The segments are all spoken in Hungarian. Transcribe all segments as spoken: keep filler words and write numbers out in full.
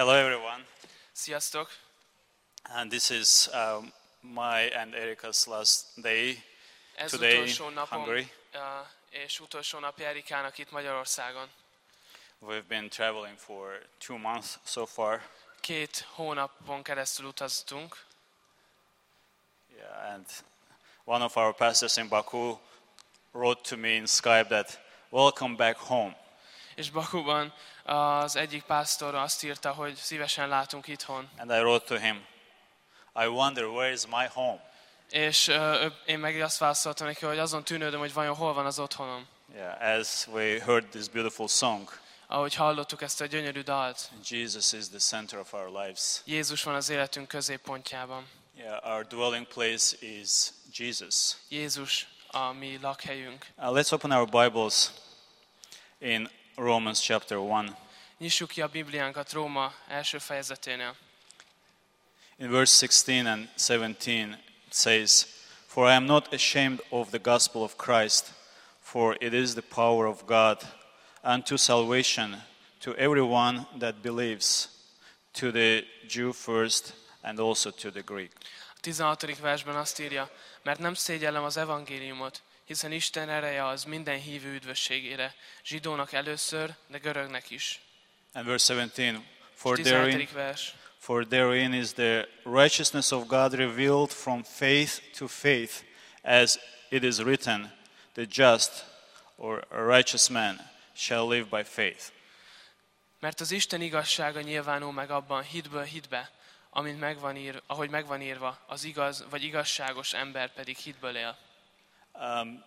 Hello everyone, Sziasztok! and this is um, my and Erica's last day Ez today utolsó in napom, Hungary. uh, és utolsó napja Erikának itt Magyarországon. We've been traveling for two months so far. Két hónapon keresztül utaztunk, Yeah, and one of our pastors in Baku wrote to me in Skype that welcome back home. és Bakuban az egyik pásztor azt írta, hogy szívesen látunk itthon. And I wrote to him, I wonder where is my home? És uh, én meg azt válaszoltam neki, hogy azon tűnődöm, hogy vajon hol van az otthonom. Yeah, as we heard this beautiful song, Ahogy hallottuk ezt a gyönyörű dalt, Jesus is the center of our lives. Jézus van az életünk középpontjában. Yeah, our dwelling place is Jesus. Jézus a mi lakhelyünk. Uh, let's open our Bibles in Romans chapter one. Nyissuk ki a Bibliánkat Róma első fejezeténél. In verse sixteen and seventeen it says, For I am not ashamed of the gospel of Christ, for it is the power of God unto salvation to everyone that believes, to the Jew first and also to the Greek. A tizenhatodik versben azt írja, mert nem szégyellem az evangéliumot, hiszen Isten ereje az minden hívő üdvösségére, zsidónak először, de görögnek is. And verse seventeen, for therein, tizenhetedik vers. for therein is the righteousness of God revealed from faith to faith, as it is written, the just or a righteous man shall live by faith. Mert az Isten igazsága nyilvánul meg abban hitből hitbe, amint megvan ír, ahogy megvan írva, az igaz vagy igazságos ember pedig hitből él. Um,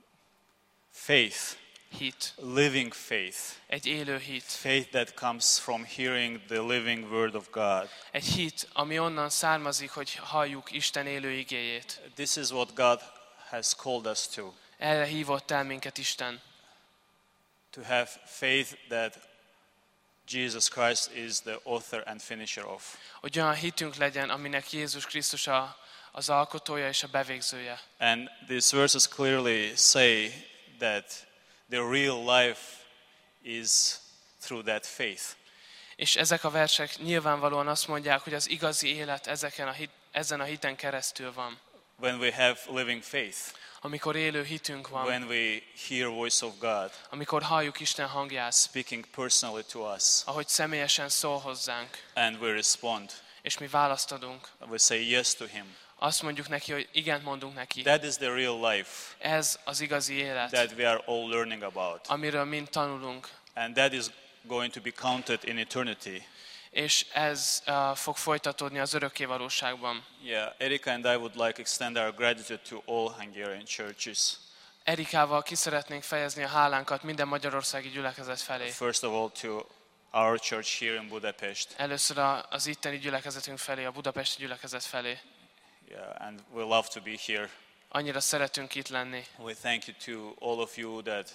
faith, Hit. living faith, Egy élő hit. faith that comes from hearing the living word of God. Egy hit, ami onnan származik, hogy halljuk Isten élő igéjét. This is what God has called us to, Erre hívott el minket Isten. to have faith that Jesus Christ is the author and finisher of. Hogy olyan hitünk legyen, aminek Jézus Krisztus a, az alkotója és a bevégzője. And these verses clearly say that the real life is through that faith. És ezek a versek nyilvánvalóan azt mondják, hogy az igazi élet ezeken a hit, ezen a hiten keresztül van. When we have living faith, Amikor élő hitünk van, when we hear voice of God amikor halljuk Isten hangját, speaking personally to us, ahogy személyesen szól hozzánk, and we respond, és mi választ adunk. we say yes to Him. Azt mondjuk neki, hogy igent mondunk neki. That is the real life Ez az igazi élet, that we are all learning about. amiről mind tanulunk. And that is going to be counted in eternity. És ez uh, fog folytatódni az örökké valóságban. Yeah, Erika and I would like to extend our gratitude to all Hungarian churches. Erikával ki szeretnénk fejezni a hálánkat minden magyarországi gyülekezet felé. First of all to our church here in Budapest. Először a- az itteni gyülekezetünk felé, a budapesti gyülekezet felé. Yeah, and we love to be here. Annyira szeretünk itt lenni. We thank you to all of you that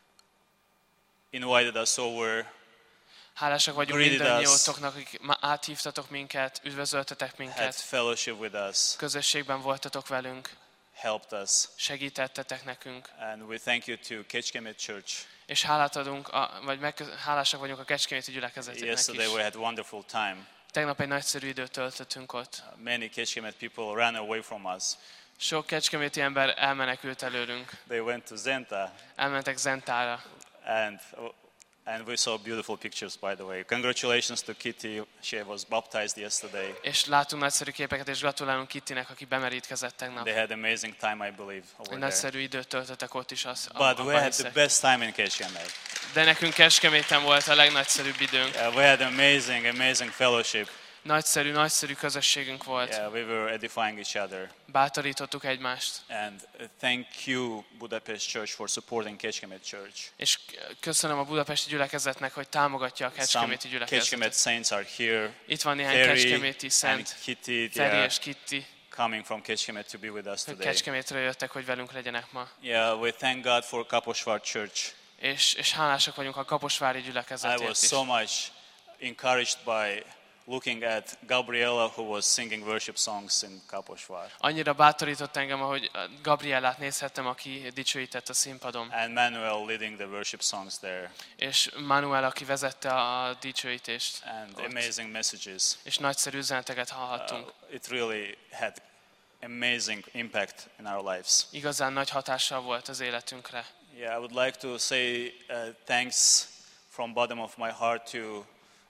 invited us over. Hálásak vagyunk Greeted mindannyiótoknak, akik ma- áthívtatok minket, üdvözöltetek Had minket, fellowship with us, közösségben voltatok velünk, helped us, segítettetek nekünk. and we thank you to Kecskemét Church. És hálát adunk, a, vagy megköz, hálásak vagyunk a Kecskeméti gyülekezetnek Yesterday is. we had wonderful time. Tegnap egy nagyszerű időt töltöttünk ott. Many Kecskemét people ran away from us. Sok kecskeméti ember elmenekült előlünk. They went to Zenta, Elmentek Zentára. and and we saw beautiful pictures, by the way. Congratulations to Kitty. She was baptized yesterday. És látunk nagyszerű képeket, és gratulálunk Kittinek, aki bemerítkezett tegnap. They had amazing time, I believe, over Egy there. nagyszerű időt töltöttek ott is. Az, But we abban had hiszek. the best time in Kecskemét. De nekünk Kecskeméten volt a legnagyszerűbb időnk. Yeah, we had amazing, amazing fellowship. Nagyszerű, nagyszerű közösségünk volt. Yeah, we were edifying each other. Bátorítottuk egymást. And uh, thank you, Budapest Church, for supporting Kecskemét Church. És köszönöm a budapesti gyülekezetnek, hogy támogatja a Some Kecskeméti Kecskemét gyülekezetet. saints are here. Itt van néhány Feri kecskeméti and szent, Kitty, they Feri are és Kitti, coming from Kecskemét to be with us hogy today. Kecskemétről jöttek, hogy velünk legyenek ma. Yeah, we thank God for Kaposvár Church. És, és hálásak vagyunk a Kaposvári I gyülekezetért was is. so much encouraged by looking at Gabriela, who was singing worship songs in Kaposvár. Annyira bátorított engem, ahogy Gabriellát nézhettem, aki dicsőített a színpadon. And Manuel leading the worship songs there. És Manuel, aki vezette a dicsőítést. And ott. amazing messages. És nagyszerű üzeneteket hallhattunk. Uh, it really had amazing impact in our lives. Igazán nagy hatással volt az életünkre. Yeah, I would like to say uh, thanks from bottom of my heart to uh,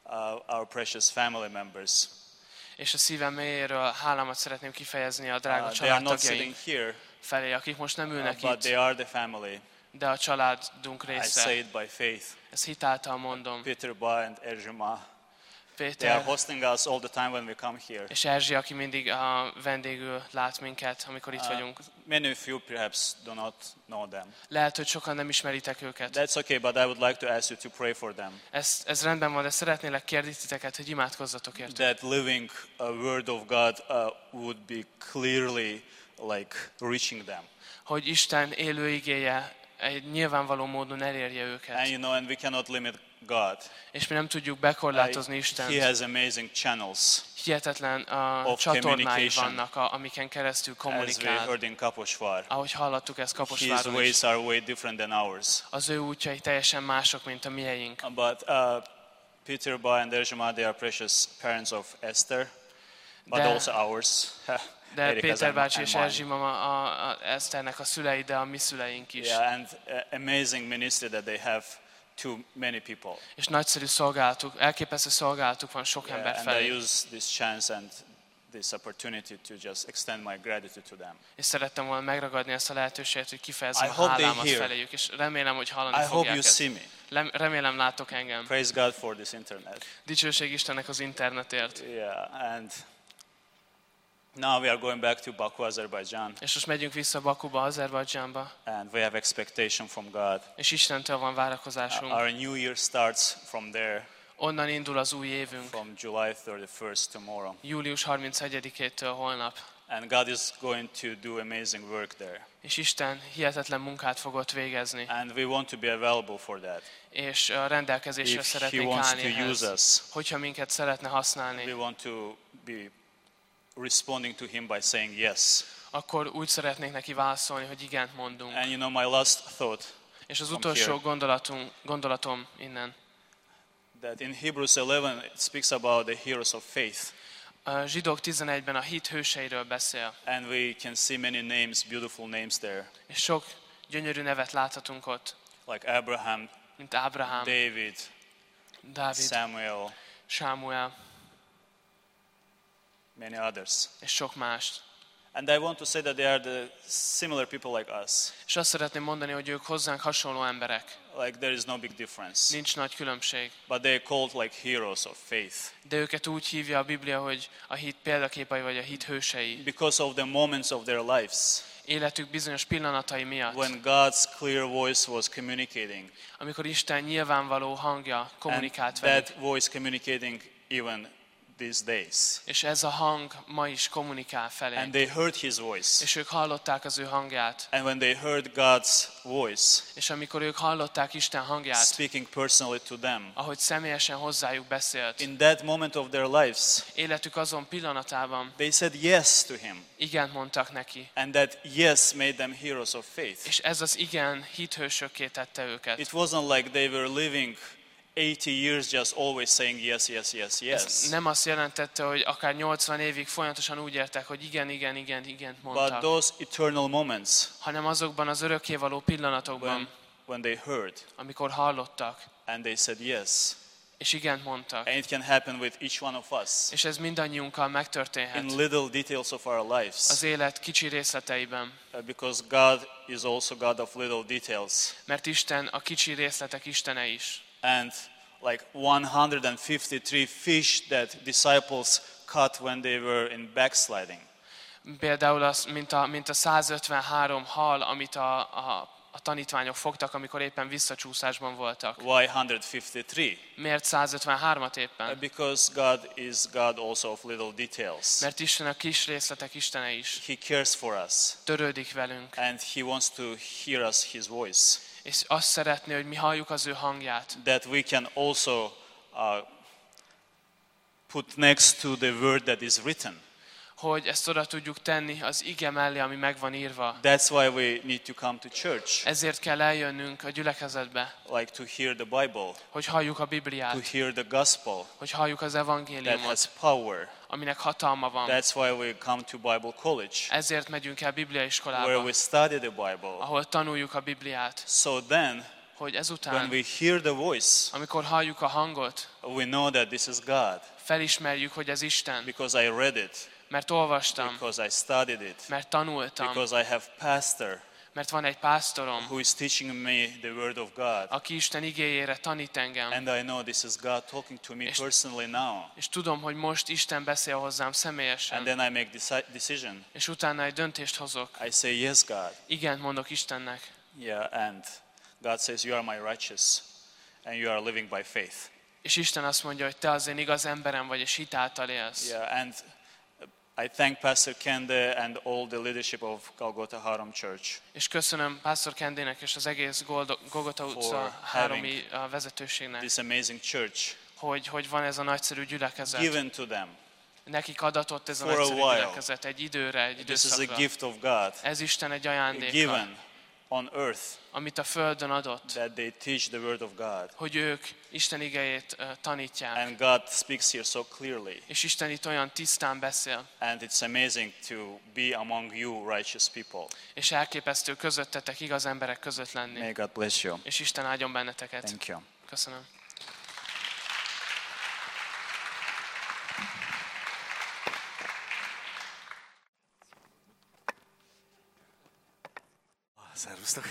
our precious family members. És a szívem mélyéről hálámat szeretném kifejezni a drága Uh, they are not családtagjaink sitting here, felé, akik most nem uh, ülnek but itt, they are the family. de a családunk I say része. it by faith. Ezt hitáltal mondom. Peter Ba and Erzsima, they are Péter hosting us all the time when we come here. és Erzsi, aki mindig a vendégül lát minket, amikor itt Uh, vagyunk. many of you perhaps do not know them. Lehet, hogy sokan nem ismeritek őket. That's okay, but I would like to ask you to pray for them. Ez, ez rendben van, de szeretnélek kérni titeket, hogy imádkozzatok értük. That living a word of God uh, would be clearly like reaching them. Hogy Isten élő igéje egy nyilvánvaló módon elérje And őket. you know, and we cannot limit God. És mi nem tudjuk bekorlátozni He Istent. has amazing channels, Hihetetlen a of csatornái communication. vannak, a, amiken keresztül as we kommunikál. heard in Kaposvár. Ahogy hallottuk ezt His Kaposváron is. ways are way different than ours. Az ő útjai teljesen mások, mint a mieink. But uh, Peter Ba and Erzsima, they are precious parents of Esther, but De- also ours. De Erika's Péter and- bácsi and és mine. Erzsi mama a, a Eszternek a szülei, de a mi szüleink is. Yeah, and uh, amazing ministry that they have to many people. És nagyszerű szolgálatuk, elképesztő szolgálatuk van sok ember Yeah, and I felé. use this chance and this opportunity to just extend my gratitude to them. És szerettem volna megragadni ezt a lehetőséget, hogy kifejezzem I a hope they hálámat hear. feléjük, és remélem, hogy hallani I hope fogják you ezt. see me. Lem- Remélem látok engem. Praise God for this internet. Dicsőség Istennek az internetért. Yeah, and now we are going back to Baku, Azerbaijan, És most megyünk vissza Bakuba, Azerbajdzsánba, and we have expectation from God. és Istentől van várakozásunk. Our new year starts from there, Onnan indul az új évünk, from July thirty-first tomorrow. július harmincegyedikétől holnap. And God is going to do amazing work there. És Isten hihetetlen munkát fogott végezni, And we want to be available for that. és a rendelkezésre If He szeretnénk wants állni to use ehhez. us, Hogyha minket szeretne we használni, want to be responding to Him by saying yes. akkor úgy szeretnénk neki válaszolni, hogy igent mondunk. And you know, my last thought, És az from utolsó here. gondolatunk, gondolatom innen. that in Hebrews eleven it speaks about the heroes of faith. A Zsidók tizenegyben a hit hőseiről beszél, And we can see many names, beautiful names there, és sok gyönyörű nevet láthatunk ott, like Abraham, mint Ábrahám, David, Dávid, Samuel, Sámuel, many others. és sok mást. And I want to say that they are the similar people like us. És azt szeretném mondani, hogy ők hozzánk hasonló emberek. Like there is no big difference. Nincs nagy különbség. But they are called like heroes of faith. De őket úgy hívja a Biblia, hogy a hit példaképei vagy a hit hősei. Because of the moments of their lives. Életük bizonyos pillanatai miatt. When God's clear voice was communicating. Amikor Isten nyilvánvaló hangja And kommunikált velük. that voice communicating even these days. És ez a hang ma is kommunikál And felé. they heard His voice. És ők hallották az ő hangját. And when they heard God's voice És amikor ők hallották Isten hangját, speaking personally to them, ahogy személyesen hozzájuk beszélt, in that moment of their lives, életük azon pillanatában they said yes to Him. igent mondtak neki. And that yes made them heroes of faith. És ez az igen hithősökké tette őket. It wasn't like they were living eighty years just always saying yes, yes, yes, yes. Ez nem azt jelentette, hogy akár nyolcvan évig folyamatosan úgy értek, hogy igen, igen, igen, igent But mondtak, those eternal moments hanem azokban az örökkévaló pillanatokban, when, when they heard amikor hallottak, and they said yes. és igent mondtak. And it can happen with each one of us És ez mindannyiunkkal megtörténhet in little details of our lives. az élet kicsi részleteiben, Uh, Because God is also God of little details. mert Isten a kicsi részletek Istene is. And like one hundred fifty-three fish that disciples caught when they were in backsliding. Például az, mint a, mint a százötvenhárom hal, amit a, a, a tanítványok fogtak, amikor éppen visszacsúszásban voltak. Why one hundred fifty-three? Miért százötvenhármat Uh, éppen? Because God is God also of little details. Mert Isten a kis részletek Istene is. He cares for us Törődik velünk. and He wants to hear us His voice. És azt szeretné, hogy mi halljuk az ő hangját. That we can also uh, put next to the word that is written. Hogy ezt oda tudjuk tenni az ige mellé, ami meg van írva. That's why we need to come to church. Ezért kell eljönnünk a gyülekezetbe, Like to hear the Bible, hogy halljuk a Bibliát, to hear the gospel hogy halljuk az that evangéliumot, has power. aminek hatalma van. That's why we come to Bible college, Ezért megyünk el where bibliaiskolába, we study the Bible. ahol tanuljuk a Bibliát, So then, hogy when ezután, we hear the voice, amikor halljuk a hangot, we know that this is God, felismerjük, hogy ez Isten, because I read it, mert olvastam, because I studied it, mert tanultam, because I have pastor mert van egy pásztorom, who is teaching me the word of God. aki Isten igéjére tanít engem, And I know this is God talking to me És- personally now. és tudom, hogy most Isten beszél hozzám And személyesen, then I make deci- decision. és utána egy döntést hozok. I say, yes, God. Igent mondok Istennek, Yeah, and God says, you are my righteous, and you are living by faith. és Isten azt mondja, hogy te az én igaz emberem vagy, és hit által élsz. Yeah, and I thank Pastor Kende and all the leadership of Golgotha Haram Church És köszönöm Pásztor Kendének és az egész Goldo- Golgotha utca háromi a vezetőségnek, this amazing church hogy, hogy van ez a nagyszerű gyülekezet. given to them. Nekik adatott ez a For a nagyszerű while. gyülekezet egy időre, egy This is a időszakra. gift of God Ez Isten egy ajándéka, given on earth amit a Földön adott, that they teach the word of God. hogy ők Isten igéjét uh, tanítják. And God speaks here so clearly. És Isten itt olyan tisztán beszél, And it's amazing to be among you righteous people. és elképesztő közöttetek igaz emberek között lenni. May God bless you. És Isten áldjon benneteket. Thank you. Köszönöm. Szervusztok!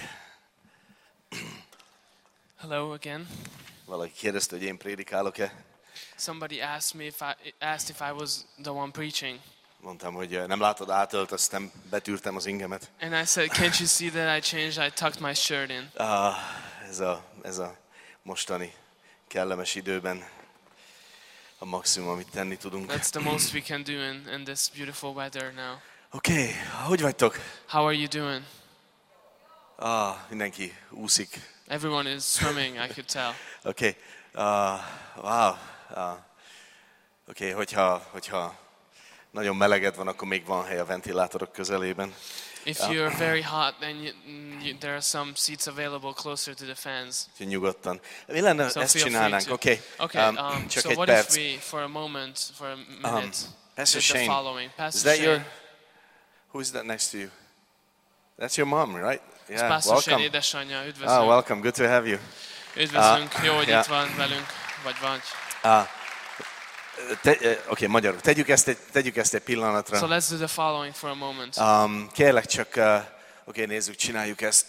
Hello again. Valaki kérdezte, hogy én prédikálok-e. Somebody asked me if I asked if I was the one preaching. Mondtam, hogy eh, nem látod, átöltöztem, betűrtem az ingemet. And I said, can't you see that I changed? I tucked my shirt in. Ah, ez, a, ez a mostani kellemes időben a maximum, amit tenni tudunk. That's the most we can do in, in this beautiful weather now. Oké, okay, hogy vagytok? How are you doing? Ah, mindenki úszik. Everyone is swimming, I could tell. Oké, okay. uh, wow. Uh, Oké, okay, hogyha, hogyha nagyon meleged van, akkor még van hely a ventilátorok közelében. If you're very hot, then you, mm, you, there are some seats available closer to the fans. Úgyhogy nyugodtan. Mi lenne, So ezt feel free csinálnánk, to. oké? Okay, Um, um, csak so egy what perc. if we, for a moment, for a minute, Um, Pastor did the Shane, following? is Pastor that Shane, your, who is that next to you? That's your mom, right? ez Yeah, Pastor Shane welcome. édesanyja, Ah, üdvözlünk. welcome, good to have you. Üdvözlünk, Ah, jó, hogy yeah. itt van velünk, vagy vagy. Ah, te, eh, Oké, okay, magyarul. Tegyük ezt, egy, tegyük ezt egy pillanatra. So let's do the following for a moment. Um, kérlek csak, uh, oké, okay, nézzük, csináljuk ezt.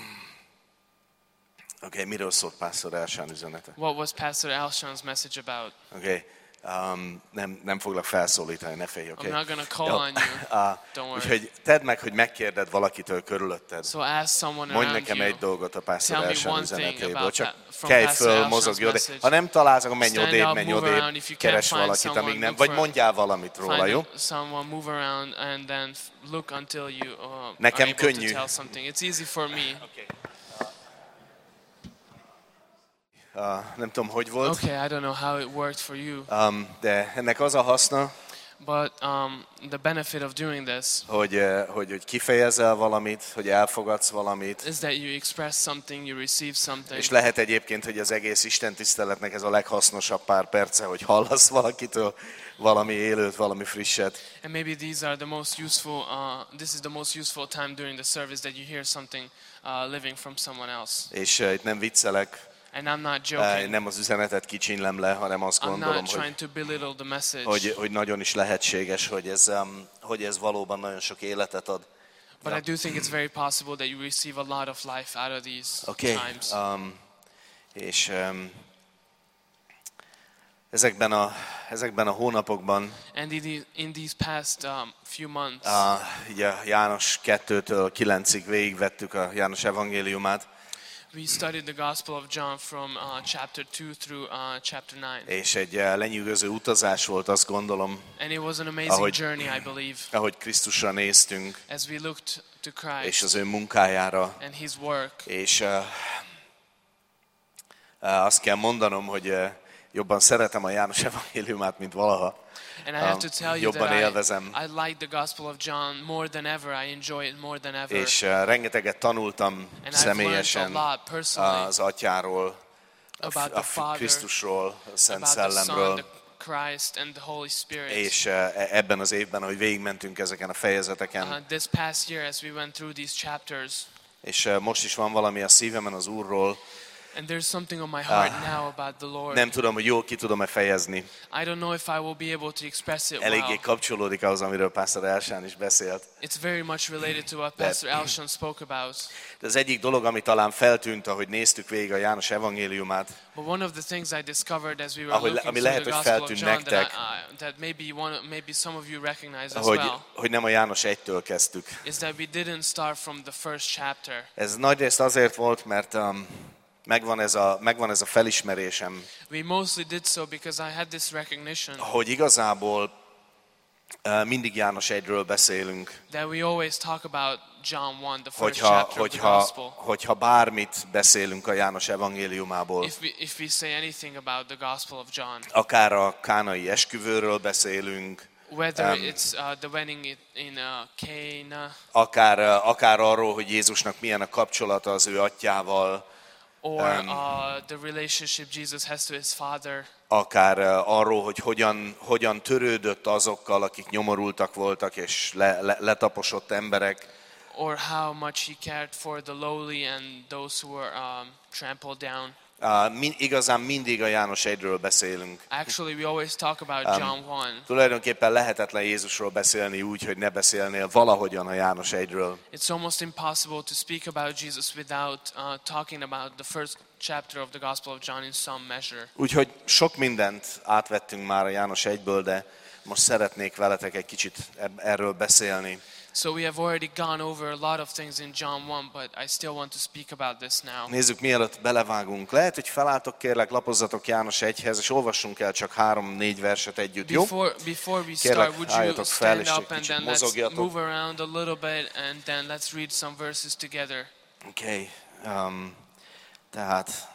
Oké, okay, miről szólt Pásztor Elsán üzenete? What was Pastor Alshon's message about? Oké, okay. um, nem, nem foglak felszólítani, ne félj, oké? I'm not gonna call Jó. on you. Ah, Don't worry. úgyhogy tedd meg, hogy megkérded valakitől körülötted. So ask someone Mondj around nekem you. egy dolgot a Pásztor Tell me Elsán one thing üzenetéből. about Csak that- from kelj Pastor föl, Elson's mozogj odébb. message. Ha nem találsz, akkor menj Stand odébb, up, menj move odébb, around. If you can't keres find valakit, someone, amíg nem. look Vagy for- mondjál valamit róla, jó? Find someone, move around, and then f- look until you uh, Nekem are able könnyű. to tell something. It's easy for me. Uh, nem tudom, hogy volt, Okay, I don't know how it worked for you, um, de ennek az a haszna, but um, the benefit of doing this hogy, eh, hogy, hogy kifejezel valamit, hogy elfogadsz valamit, is that you express something, you receive something, és lehet egyébként, hogy az egész Isten tiszteletnek ez a leghasznosabb pár perce, hogy hallasz valakitől valami élőt, valami frisset. and maybe these are the most useful. Uh, this is the most useful time during the service that you hear something uh, living from someone else. És uh, itt nem viccelek, And I'm not uh, joking. nem az üzenetet kicsinlem le, hanem azt I'm gondolom, not trying hogy, to belittle the message. hogy, hogy nagyon is lehetséges, hogy ez, um, hogy ez valóban nagyon sok életet ad. But I do think it's very possible that you receive a lot of life out of these Oké, okay. times. um, és um, ezekben, a, ezekben a hónapokban, And in, the, in these past um, few months, uh, ugye János kettőtől kilencig végigvettük a János evangéliumát, we studied the Gospel of John from uh, chapter two through uh, chapter nine. és egy uh, lenyűgöző utazás volt, azt gondolom, And it was an amazing ahogy- journey, I believe, ahogy Krisztusra néztünk, as we looked to és Christ az ő munkájára, and His work. és uh, uh, azt kell mondanom, hogy uh, jobban szeretem a János evangéliumát, mint valaha. And I have to tell you Jobban that élvezem. I, I like the Gospel of John more than ever. I enjoy it more than ever. És uh, rengeteget tanultam And I've learned személyesen a lot personally az Atyáról, a, about a the Father, Krisztusról, a Szent about the Son, Szellemről. the Christ and the Holy Spirit. És uh, ebben az évben, ahogy végigmentünk ezeken a fejezeteken, Uh, this past year, as we went through these chapters, és uh, most is van valami a szívemen az Úrról, and there's something on my heart Ah. now about the Lord. nem tudom, hogy jól ki tudom-e fejezni. I don't know if I will be able to express it Eléggé well. kapcsolódik ahhoz, amiről Pásztor Elsán is beszélt. It's very much related to what Pastor Alshon spoke about. De az egyik dolog, ami talán feltűnt, ahogy néztük végig a János evangéliumát, But one of the things I discovered as we were Ahogy- looking ami through lehet, the hogy Gospel of feltűnt John that, nektek, I, I, that maybe one, maybe some of you recognize as hogy, well, hogy nem a János egytől kezdtük. is that we didn't start from the first chapter. Ez nagyrészt azért volt, mert um, megvan, ez a, megvan ez a felismerésem, We mostly did so because I had this recognition hogy igazából uh, mindig János egyről beszélünk. that we always talk about John one, the first Hogyha, chapter of the hogyha, Gospel. hogyha bármit beszélünk a János evangéliumából, If we, if we say anything about the Gospel of John, akár a kánai esküvőről beszélünk, whether Um, it's uh, the wedding in, in uh, Cana, akár, uh, akár arról, hogy Jézusnak milyen a kapcsolata az ő atyával, or Um, uh, the relationship Jesus has to his Father, akár uh, arról, hogy hogyan, hogyan törődött azokkal, akik nyomorultak voltak, és le, le, letaposott emberek, or how much he cared for the lowly and those who were um, trampled down. Uh, min, igazán mindig a János egyről beszélünk. Actually, we always talk about Um, John one. Tulajdonképpen lehetetlen Jézusról beszélni úgy, hogy ne beszélnél valahogyan a János egyről. It's almost impossible to speak about Jesus without uh, talking about the first chapter of the Gospel of John in some measure. Úgyhogy sok mindent átvettünk már a János egyből, de most szeretnék veletek egy kicsit eb- erről beszélni. So we have already gone over a lot of things in John one, but I still want to speak about this now. Nézzük, mielőtt belevágunk. Lehet, hogy felálltok, kérlek, lapozzatok János egyhez, és olvassunk el csak három-négy verset együtt, jó? Before, before we Kérlek, start, would you álljatok fel, stand és egy up and kicsit then let's mozogjatok. move around a little bit and then let's read some verses together. Oké, okay. um, tehát...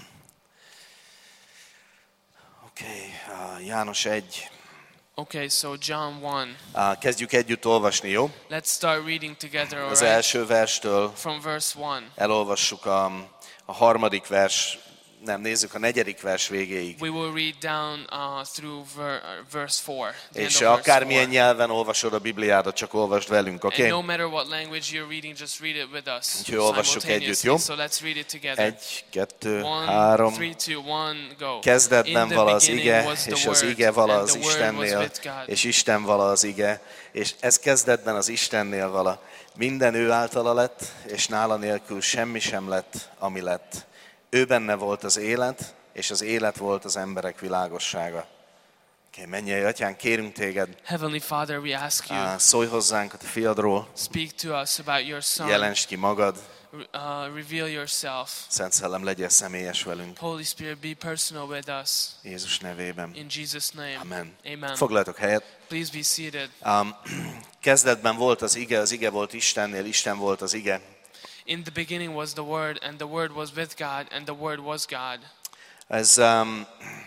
Oké, okay. uh, János egy. Okay, so John one. Uh, kezdjük együtt olvasni, jó? Let's start reading together, all Az right? első verstől From verse one. elolvassuk a, a harmadik vers, nem, nézzük a negyedik vers végéig. We will read down uh, through ver, uh, verse four. the end És of verse akármilyen four. nyelven olvasod a Bibliádat, csak olvasd velünk, oké? And Okay? no matter what language you're reading, just read it with us Úgyhogy olvassuk együtt, simultaneously. jó? So let's read it together. Egy, kettő, One, három. three, two, one, go. Kezdetben In the vala az beginning ige, was the és az Word, ige vala and az the Word was Istennél, with God. és Isten vala az ige, és ez kezdetben az Istennél vala. Minden ő általa lett, és nála nélkül semmi sem lett, ami lett. Ő benne volt az élet, és az élet volt az emberek világossága. Okay, mennyei atyánk, kérünk téged, Heavenly Father, we ask you, á, szólj hozzánk a te fiadról, speak to us about your Son. jelensd ki magad, Uh, reveal yourself. Szent Szellem, legyél személyes velünk. Holy Spirit, be personal with us. Jézus nevében. In Jesus' name. Amen. Amen. Foglaljatok helyet. Please be seated. Um, kezdetben volt az ige, az ige volt Istennél, Isten volt az ige. In the beginning was the Word, and the Word was with God, and the Word was God. Ez, um,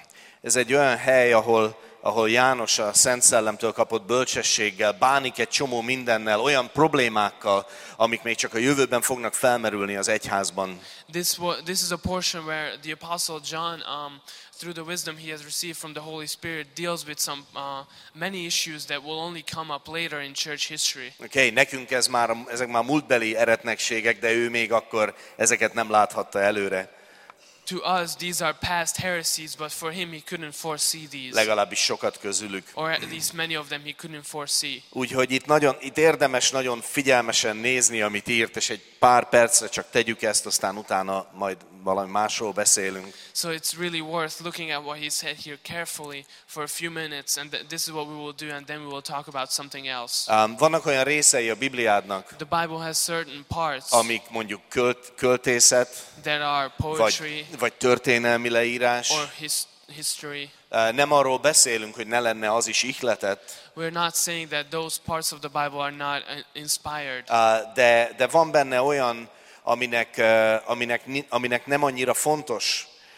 ez egy olyan hely, ahol, ahol János a Szent Szellemtől kapott bölcsességgel bánik egy csomó mindennel, olyan problémákkal, amik még csak a jövőben fognak felmerülni az egyházban. This was, this is a portion where the Apostle John, um, through the wisdom he has received from the Holy Spirit, deals with some uh, many issues that will only come up later in church history. Oké, okay, nekünk ez már, ezek már múltbeli eretnekségek, de ő még akkor ezeket nem láthatta előre. To us, these are past heresies, but for him, he couldn't foresee these. Legalábbis sokat közülük. Or at least many of them he couldn't foresee. Úgyhogy itt, nagyon, itt érdemes nagyon figyelmesen nézni, amit írt, és egy pár percre csak tegyük ezt, aztán utána majd valami másról beszélünk. So it's really worth looking at what he said here carefully for a few minutes, and th- this is what we will do, and then we will talk about something else. Um, vannak olyan részei a Bibliádnak, The Bible has certain parts amik mondjuk költ, költészet, that are poetry vagy, vagy történelmi leírás. or his- history. Uh, nem arról beszélünk, hogy ne lenne az is ihletett, We're not saying that those parts of the Bible are not uh, inspired, uh, de, de van benne olyan, aminek, uh, aminek, ni- aminek nem annyira fontos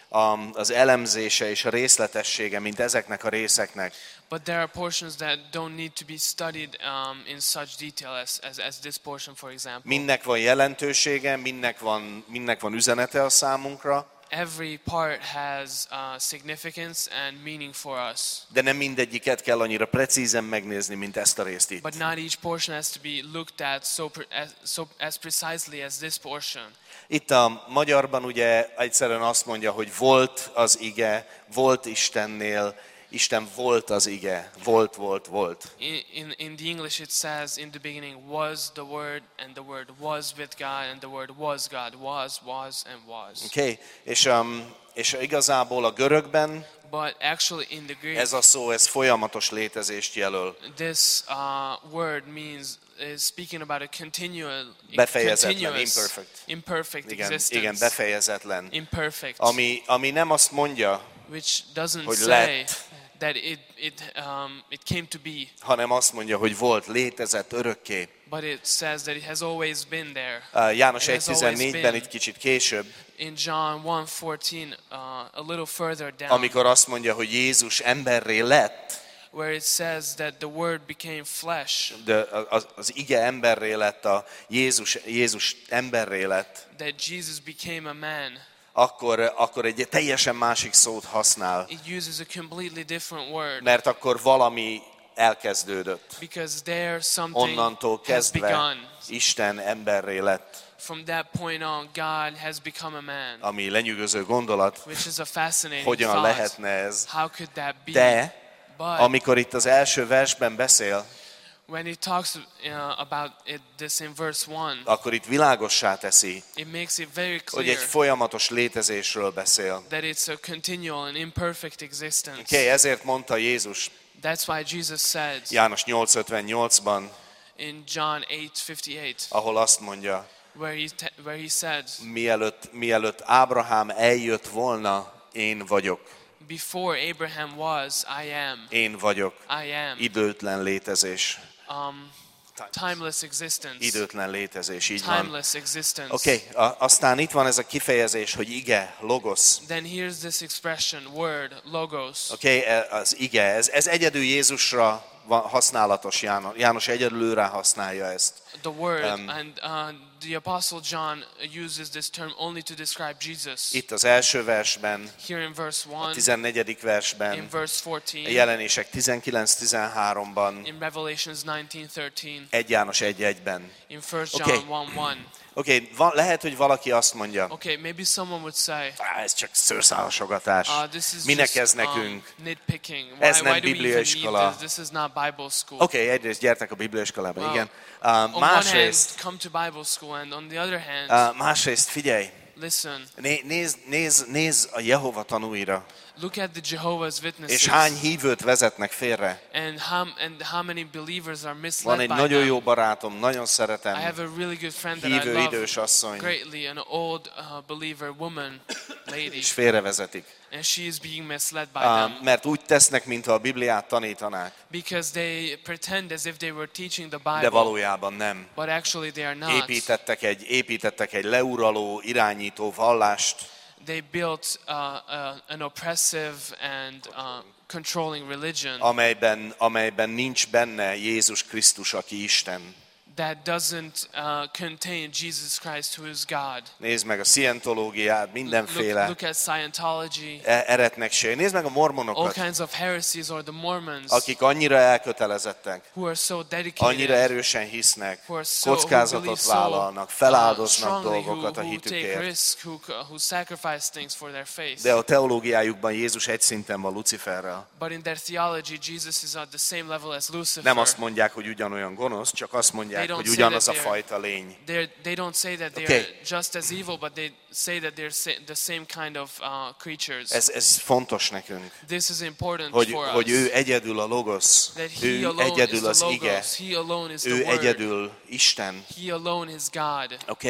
az elemzése és a részletessége, mint ezeknek a részeknek. But there are portions that don't need to be studied um, in such detail as, as, as this portion, for example. Mindnek van jelentősége, mindnek van, mindnek van üzenete a számunkra. Every part has uh, significance and meaning for us. De nem mindegyiket kell annyira precízen megnézni, mint ezt a részt itt. But not each portion has to be looked at so, pre- as, so as precisely as this portion. Itt a magyarban ugye egyszerűen azt mondja, hogy volt az ige, volt Istennél, Isten volt az ige, volt, volt, volt. In, in, in the English it says, in the beginning was the Word, and the Word was with God, and the Word was God, was, was, and was. Okay. És, um, és igazából a görögben But actually in the Greek, ez a szó, ez folyamatos létezést jelöl. this uh, word means, is speaking about a continual, Befejezetlen, continuous, imperfect. imperfect Igen, existence. igen, befejezetlen. Imperfect. Ami, ami nem azt mondja, Which doesn't hogy say lett. that it, it, um, it came to be, hanem azt mondja, hogy volt, létezett örökké. but it says that it has always been there. Uh, János It egy has always tizennégyben, been. itt kicsit később, In John one fourteen, uh, a little further down, amikor azt mondja, hogy Jézus emberré lett, where it says that the Word became flesh, de az, az ige emberré lett, a Jézus, Jézus emberré lett, that Jesus became a man, akkor, akkor egy teljesen másik szót használ, it uses a completely different word, mert akkor valami elkezdődött. because there something Onnantól has kezdve begun. Isten emberré lett, From that point on, God has become a man, ami lenyűgöző gondolat, which is a fascinating hogyan thought. lehetne ez. How could that be? De But amikor itt az első versben beszél, when he talks uh, about it, this in verse one, akkor itt világossá teszi, it makes it very hogy egy clear folyamatos létezésről beszél. that it's a continual and imperfect existence. Okay, ezért mondta Jézus That's why Jesus said János nyolc ötvennyolcban, in John eight fifty-eight, ahol azt mondja, where he, te- where he said, mielőtt, mielőtt Ábrahám eljött volna, én vagyok. before Abraham was, I am. Én vagyok. I am. Időtlen létezés. Um, timeless existence. Időtlen létezés, így van. Timeless existence. Oké, okay, aztán itt van ez a kifejezés, hogy ige, logos. Then here's this expression, word, logos. Oké, okay, az ige, ez, ez egyedül Jézusra van használatos, János, János egyedül őrá használja ezt. The word, Um, and uh, the Apostle John uses this term only to describe Jesus. Itt az első versben, Here in verse a one, tizennegyedik in versben, verse a fourteen, jelenések tizenkilenc tizenháromban, in Revelations nineteen thirteen, egy János egy egyben. in First Okay. John one one. Oké, okay, va- lehet, hogy valaki azt mondja, Okay, maybe someone would say, "Á, ez csak szőrszálasogatás. uh, this is Minek ez just um, nekünk? nitpicking. Why, Ez nem why do we even bibliaiskola. need this? This is not Bible school. Oké, okay, egyrészt gyertek a bibliaiskolába, Wow. igen. Uh, On one hand, másrészt, come to Bible school, and on the other hand, uh, másrészt figyelj, listen, né, nézd, nézd, nézd a Jehova tanúira, look at the Jehovah's Witnesses, és hány hívőt vezetnek félre. and how and how many believers are Van misled egy by nagyon them. jó barátom, nagyon I szeretem, have a really good friend that I hívő love idős asszony, greatly, an old uh, believer woman, lady, és félrevezetik. and she is being misled by Uh, them mert úgy tesznek, mintha a Bibliát tanítanák, because they pretend as if they were teaching the de Bible, valójában nem. but actually they are not. Építettek egy, építettek egy leuraló, irányító vallást, They built uh, uh, an oppressive and uh, controlling religion amelyben, amelyben nincs benne Jézus Krisztus, aki Isten. that doesn't uh, contain Jesus Christ, who is God. Nézd meg a szientológiát, Look, mindenféle look at Scientology, e- eretnekség. Nézd meg a all mormonokat, kinds of heresies, or the Mormons, akik annyira elkötelezettek, who are so annyira dedicated, erősen hisznek, who are so, who kockázatot believe so vállalnak, uh, feláldoznak strongly, who, dolgokat a who take hitükért. risk, who, who sacrifice things for their faith. De a teológiájukban Jézus egy szinten van Luciferrel. But in their theology, Jesus is at the same level as Lucifer. Nem azt mondják, hogy ugyanolyan gonosz, csak azt mondják, They don't hogy say ugyanaz a that they're- fajta lény. They're, they don't say that they're Okay. just as evil, but they say that they're sa- the same kind of uh, creatures. Ez, ez fontos nekünk, This is important hogy, for hogy us. ő egyedül a logosz, That he ő alone is egyedül the az ige, logos. He alone is the ő word. egyedül Isten. He alone is God. Oké, okay.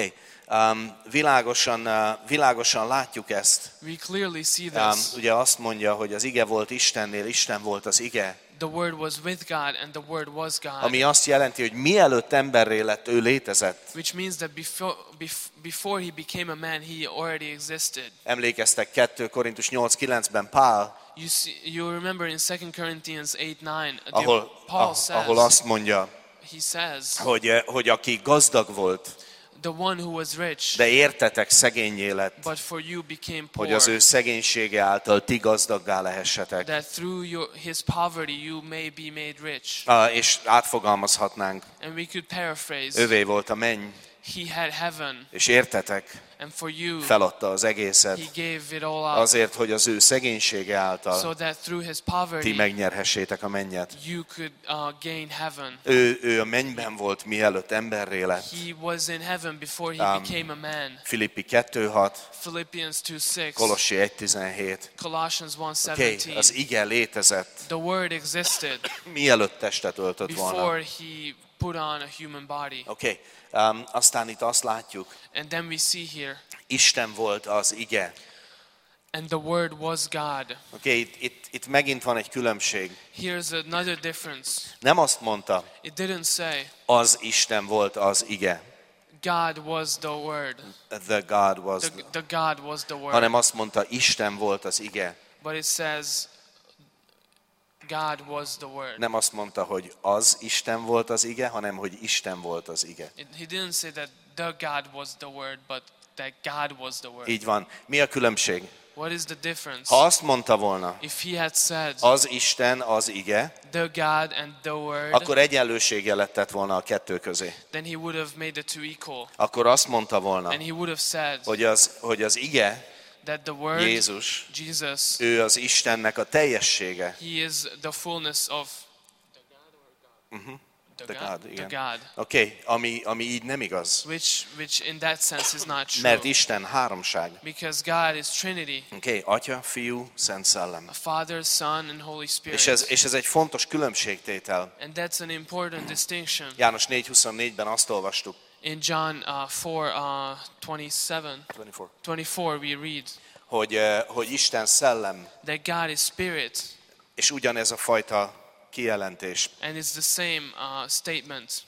Um, világosan, uh, világosan látjuk ezt. We clearly see Um, this. ugye azt mondja, hogy az ige volt Istennél, Isten volt az ige. The Word was with God and the Word was God. Ami azt jelenti, hogy mielőtt emberré lett, ő létezett. Which means that before, bef- before he became a man, he already existed. Emlékeztek kettő Korintus nyolc kilencben Pál, You see, you remember in Second Corinthians eight nine, the- ahol, Paul ah, says, ahol azt mondja, he says, hogy, eh, hogy aki gazdag volt, the one who was rich, de értetek szegényé lett, but for you became hogy poor, az ő szegénysége által ti gazdaggá lehessetek. that through your, his poverty you may be made rich. Ah, és átfogalmazhatnánk, And we could paraphrase, övé volt a menny, he had heaven, és értetek, and for you, feladta az egészet, he gave it all up, azért, hogy az ő szegénysége so által that through his ti poverty megnyerhessétek a mennyet. you could uh, gain heaven. Ő, ő a mennyben volt, mielőtt emberré lett. He was in heaven before he Um, became a man. Filippi kettő hat, Philippians two six, Kolossi egy tizenhét. Colossians one Oké, seventeen. az ige létezett, The Word existed mielőtt testet öltött volna. before he put on a human body. Oké, um, aztán itt azt látjuk, And then we see here, Isten volt az ige. and the Word was God. Oké, itt, itt, itt megint van egy különbség. Here's another difference. Nem azt mondta, It didn't say az Isten volt az ige. God was the Word. The God was, The, the God was the Word. hanem azt mondta, Isten volt az ige. But it says God was the Word. Nem azt mondta, hogy az Isten volt az ige, hanem hogy Isten volt az ige. It, he didn't say that the God was the Word, but that God was the Word. Így van. Mi a különbség? What is the difference? Ha azt mondta volna, If he had said az Isten az ige, the God and the Word, akkor egyenlőséggel tett volna a kettő közé. then he would have made the two equal. Akkor azt mondta volna, And he would have said hogy az, hogy az ige, that the Word, Jézus, Jesus, ő az Istennek a teljessége. he is the fullness of the The God, God, the igen. God, Oké, okay, ami, ami így nem igaz. which, which in that sense is not true. Mert Isten háromság. Because God is Trinity, Oké, okay, Atya, Fiú, Szent Szellem. a Father, Son, and Holy Spirit. És ez, és ez egy fontos különbségtétel. And that's an important distinction. János négy huszonnégyben azt olvastuk. In John uh, four uh, twenty-seven, huszonnégy. twenty-four we read Hogy, eh, hogy Isten szellem, that God is Spirit, és ugyanez a fajta kijelentés and it's the same uh, statement.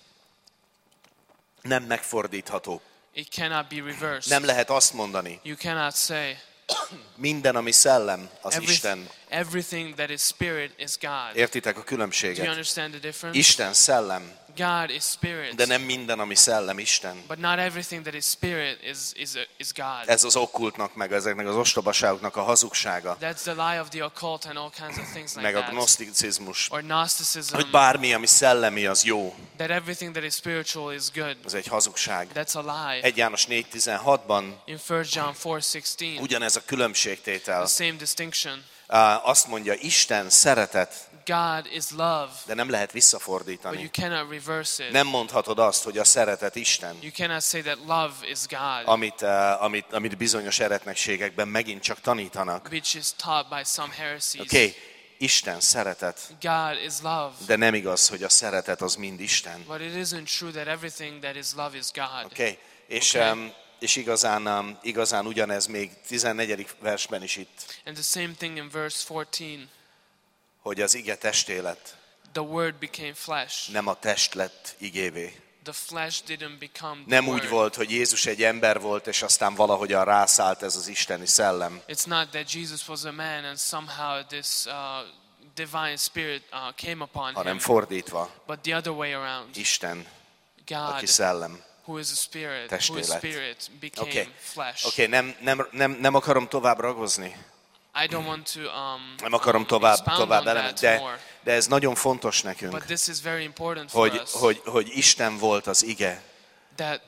nem megfordítható. It cannot be reversed. Nem lehet azt mondani, You cannot say minden, ami szellem, az every, Isten. everything that is Spirit is God. Értitek a Do you különbséget? understand the difference? Isten szellem, God is Spirit, de nem minden, ami szellem, Isten. but not everything that is Spirit is, is, is God. Ez az okkultnak, meg ezeknek az ostobaságoknak a hazugsága, That's the lie of the occult and all kinds of things like meg a that. gnoszticizmus, Or Gnosticism, hogy bármi, ami szellemi, az jó. that everything that is spiritual is good. Ez egy hazugság. That's a lie. egy János négy tizenhatban In First John four sixteen, ugyanez a különbségtétel. the same distinction. Á, Azt mondja, Isten szeretet, God is love, de nem lehet but you visszafordítani. cannot reverse it. Nem mondhatod azt, hogy a szeretet Isten, You cannot say that love is God, amit, uh, amit, amit bizonyos eretnekségekben megint csak tanítanak. which is taught by some heresies. Oké, okay. Isten szeretet, God is love, de nem igaz, hogy a szeretet az mind Isten. but it isn't true that everything that is love is God. Oké, okay. és, Okay. um, és igazán, um, igazán ugyanez még tizennegyedik versben is itt, And the same thing in verse fourteen. hogy az ige testé lett, The Word became flesh. nem a test lett igévé. The flesh didn't become the Nem Word. úgy volt, hogy Jézus egy ember volt, és aztán valahogyan rászállt ez az isteni szellem, It's not that Jesus was a man and somehow this uh, divine spirit uh, came upon hanem him, fordítva. but the other way around. Isten, God, aki szellem. who is a spirit, testé who is lett. spirit, became Oké, okay. flesh. okay, nem, nem, nem, nem akarom tovább ragozni, I don't want to um, nem akarom um, tovább, expound tovább on elemenni, that de, more, de ez nagyon fontos nekünk, but this is very important for hogy, us, hogy, hogy Isten volt az ige. that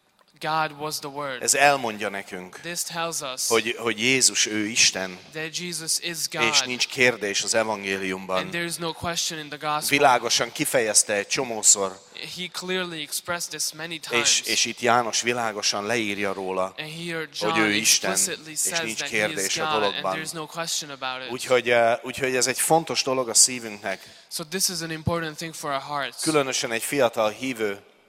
God was the Word. Ez elmondja nekünk, This tells us hogy, hogy Jézus ő Isten, that Jesus is és God, nincs kérdés az and evangéliumban. there is no question in the gospel. Világosan kifejezte egy csomószor, He clearly expressed this many times. és, és itt János világosan leírja róla, And here hogy ő John Isten, explicitly és says nincs that he is kérdés a God, and dologban. there is no question about it. Úgyhogy, eh, úgyhogy ez egy fontos dolog a szívünknek, So this is an important thing for our hearts. különösen egy fiatal hívő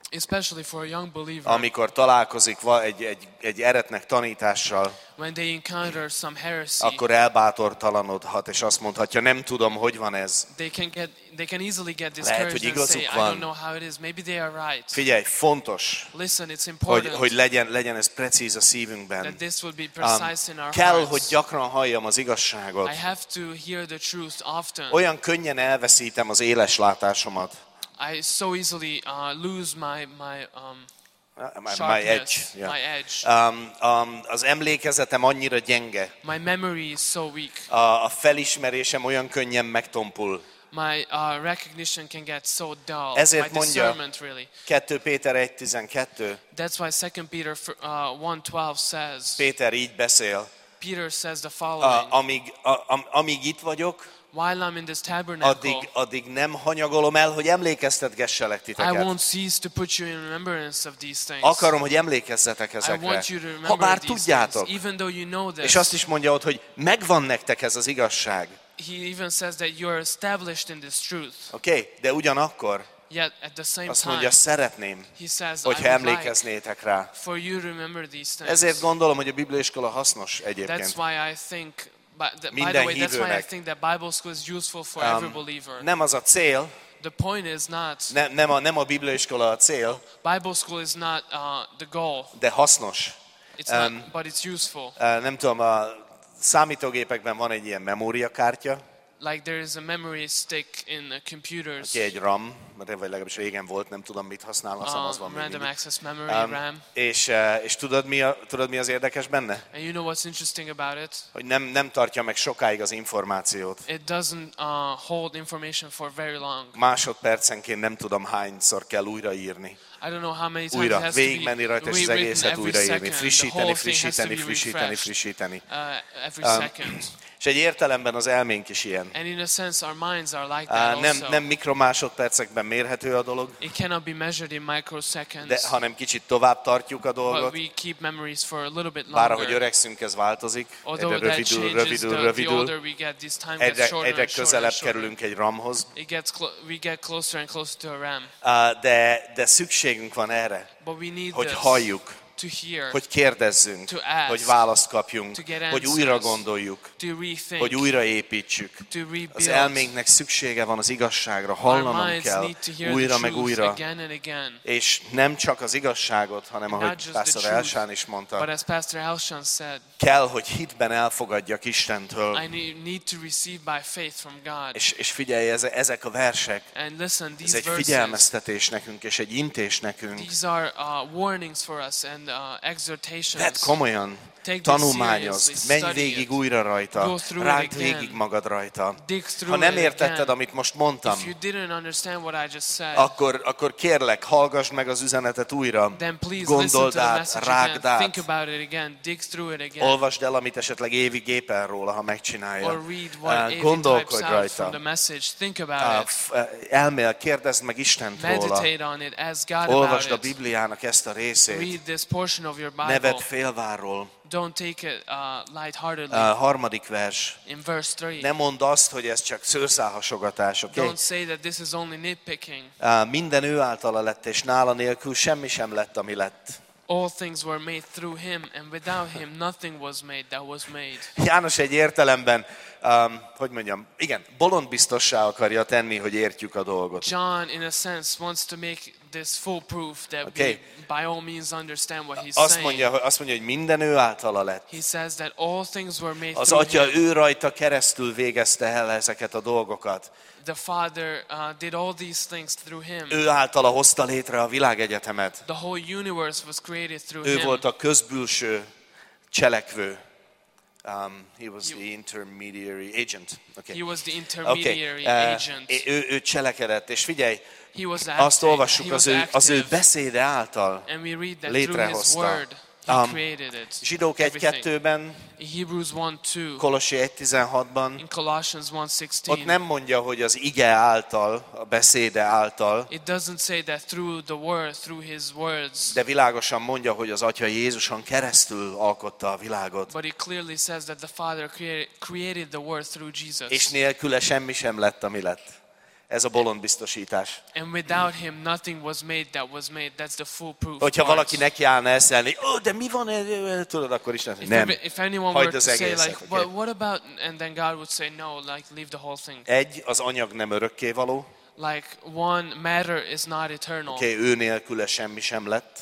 especially for a young believer, amikor találkozik va- egy, egy, egy eretnek tanítással, when they encounter some heresy, akkor elbátortalanodhat, és azt mondhatja, nem tudom, hogy van ez. they can get they can easily get Lehet, hogy discouraged and say, igazuk I van. don't know how it is, maybe they are right. Figyelj, fontos, Listen, it's hogy, important hogy legyen, legyen ez precíz a szívünkben. that this will be Um, precise in our kell, hearts. hogy gyakran halljam az igazságot. I have to hear the truth often. Olyan könnyen elveszítem az éles látásomat. I so easily uh, lose my my um, My, my sharpness, edge. Yeah. my edge. Um, um, az emlékezetem annyira gyenge. My memory is so weak. A, a felismerésem olyan könnyen megtompul. My uh, recognition can get so dull. Ezért My mondja- discernment really. kettő Péter egy tizenkettő. That's why Second Peter uh, one twelve says. Péter így beszél. Peter says the A, following. amíg, a, am, amíg itt vagyok, While I'm in this tabernacle, addig, addig nem hanyagolom el, hogy emlékeztetgesselek I titeket. won't cease to put you in remembrance of these things. Akarom, hogy emlékezzetek I ezekre. want you to Ha remember bár these tudjátok. things, even though you know this. És azt is mondja ott, hogy megvan nektek ez az igazság. He even says that you're established in this truth. Oké? Okay? De ugyanakkor Yet at the same azt time, mondja, szeretném, he says, I hogyha would like emlékeznétek rá. for you to remember these things. Ezért gondolom, hogy a bibliaiskola hasznos That's egyébként. why I think, by the, by Minden the way, that's why I hívőnek. think that Bible school is useful for every Um, believer. nem az a cél, The point is not, ne, nem, a, nem a bibliaiskola a cél, Bible school is not uh, the goal. de hasznos. It's Um, not, but it's useful. Uh, nem tudom, a számítógépekben van egy ilyen memóriakártya, Like there is a memory stick in uh, computers, ki egy RAM, vagy legalábbis régen volt, nem tudom mit használ, azt hiszem, az van um, még random mindig. access memory, Um, RAM. és uh, és tudod, mi a, tudod, mi az érdekes benne? And you know what's interesting about it? Hogy nem, nem tartja meg sokáig az információt. It doesn't uh, hold information for very long. Másodpercenként nem tudom hányszor kell újraírni. I don't know how many times Újra it has to végigmenni be rajta, és az rewritten egészet every újraírni, second. The frissíteni, whole thing has to frissíteni, be frissíteni, refreshed frissíteni. uh, every Um, second. És egy értelemben az elménk is ilyen. And in a sense, our minds are like that Uh, nem, also. nem mikromásodpercekben mérhető a dolog, It cannot be measured in microseconds, de hanem kicsit tovább tartjuk a but dolgot. we keep memories for a little bit Bár ahogy longer. öregszünk, ez változik. Although Egyre that rövidül, changes, rövidül, the, the rövidül. older we get, this time gets Egyre, shorter egyre and shorter and közelebb shorter. kerülünk egy ramhoz. It gets clo- we get closer and closer to a RAM. Uh, de, de szükségünk van erre, But we need hogy this halljuk, to hear, hogy kérdezzünk, To ask, hogy választ kapjunk, to get hogy answers, újra gondoljuk, to rethink, hogy újra építsük. to rebuild. Az elménknek szüksége van az igazságra, Our hallanom minds kell need to hear újra the meg truth újra. again and again. És nem csak az igazságot, hanem Not ahogy just Pastor the truth, Elsán is But mondta, as Pastor Elshan said, kell, hogy hitben elfogadjak Istentől. I need, need to receive by faith from God. És, és figyelj, ez- ezek a versek, And listen, ez these egy verses, figyelmeztetés nekünk, és egy intés nekünk. these are uh, warnings for us and uh, exhortations. Vedd komolyan, Take this tanulmányozd, seriously, menj study végig it. újra rajta, Go through it rágd again. végig magad rajta. Dig through Ha nem it értetted, again. amit most mondtam, If you didn't understand what I just said, akkor, akkor kérlek, hallgass meg az üzenetet újra, then please listen to gondold the át, message rágd again, think át, about it again, dig through it again, olvasd el, amit esetleg Évi gépel róla, ha megcsinálja. or read what Uh, Avi types Gondolkodj out rajta. from the message. Think Uh, about it. f- uh, Elmél, kérdezd meg Istent róla. Meditate on it, ask God Olvasd a about it. Bibliának ezt a részét. Read this portion of your Ne vedd Bible. félvárról. Don't take it uh, lightheartedly. Uh, harmadik vers. In verse three, Ne mondd azt, hogy ez csak szőrszálhasogatás, oké? Okay? don't say that this is only nitpicking. Uh, minden ő általa lett, és nála nélkül semmi sem lett, ami lett. All things were made through him, and without him nothing was made that was made. János egy értelemben, um, hogy mondjam, igen, bolondbiztossá akarja tenni, hogy értjük a dolgot. John, in a sense, wants to make this full proof that Okay. we, by all means, understand what he's Azt saying. mondja, hogy- azt mondja, hogy minden ő általa lett. He says that all things were made Az through Atya him. ő rajta keresztül végezte el ezeket a dolgokat. The Father uh, did all these things through him. Ő általa hozta létre a világegyetemet. The whole universe was created through Ő him. volt a közbülső cselekvő. Um, he was the intermediary agent. Okay. He was the Okay. intermediary Uh, agent. ő, ő cselekedett, és figyelj, He was azt active. olvassuk He was az ő, az ő active. beszéde által. And we read that through his létrehozta. word, he Um, created it. Zsidók egy Everything. kettőben, In Hebrews one two, Kolossi egy tizenhatban, in Colossians one sixteen, ott nem mondja, hogy az ige által, a beszéde által, it doesn't say that through the word, through his words, de világosan mondja, hogy az Atya Jézuson keresztül alkotta a világot. but it clearly says that the Father created, created the word through Jesus. És nélküle semmi sem lett, ami lett. Ez a bolondbiztosítás. And without him, nothing was made that was made. That's the fool proof. Hogyha part. valaki nekiállna eszelni, ó, de mi van, eh, tudod, akkor Isten, If, nem, every- if anyone were hagyd to az say egészet. like, Okay? but what about, and then God would say no, like leave the whole thing. Egy, az anyag nem örökkévaló, Like one, matter is not eternal. oké, okay, ő nélküle semmi sem lett,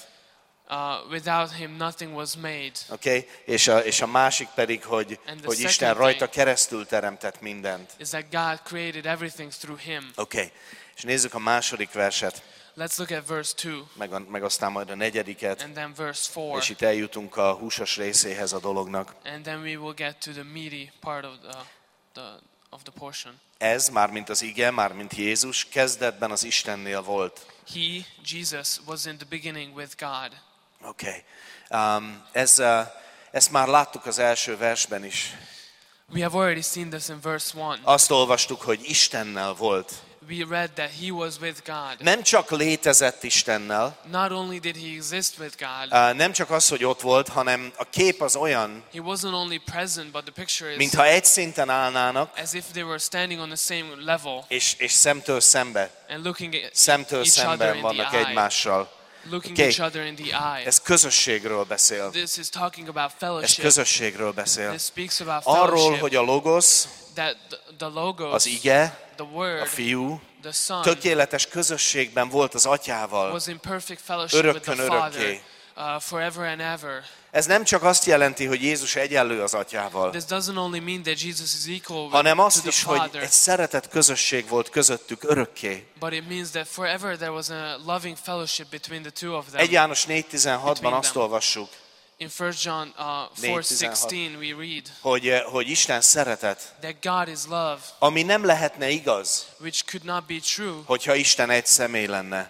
Uh, without him, nothing was made. oké, okay? és, a, és a másik pedig, hogy, And the hogy second Isten rajta thing- keresztül teremtett mindent. Is that God created everything through him. Oké, okay. És nézzük a második verset, Let's look at verse two meg, a, meg aztán majd a negyediket, and then verse four. és itt eljutunk a húsos részéhez a dolognak. And then we will get to the meaty part of the, the of the portion. Ez, mármint az ige, mármint Jézus, kezdetben az Istennél volt. He, Jesus, was in the beginning with God. Oké. Okay. Um, ez, uh, ezt már láttuk az első versben is. We have already seen this in verse one. Azt olvastuk, hogy Istennel volt. We read that he was with God. Nem csak létezett Istennel, Not only did he exist with God, uh, nem csak az, hogy ott volt, hanem a kép az olyan, he wasn't only present, but the picture is mintha egy szinten állnának, as if they were standing on the same level és, és szemtől szembe, and looking at szemtől each other szemben in vannak the eye. egymással. Looking Okay. each other in the eye. Ez közösségről beszél. This is talking about Ez fellowship. közösségről beszél. This speaks about Arról, fellowship. hogy a logosz, That the, the logos, az ige, the a word, fiú, the son tökéletes közösségben volt az atyával. was in perfect fellowship with Örökkön the Father, örökké. uh, forever and ever. Ez nem csak azt jelenti, hogy Jézus egyenlő az atyával, This doesn't only mean that Jesus is equal with, hanem to azt the is, hogy Father, egy szeretett közösség volt közöttük örökké. but it means that forever there was a loving fellowship between the two of them. egy János négy tizenhatban Between azt them. olvassuk, In First John uh, four sixteen we read hogy, eh, hogy Isten szeretet, that God is love, ami nem lehetne igaz, which could not be true hogyha Isten egy személy lenne.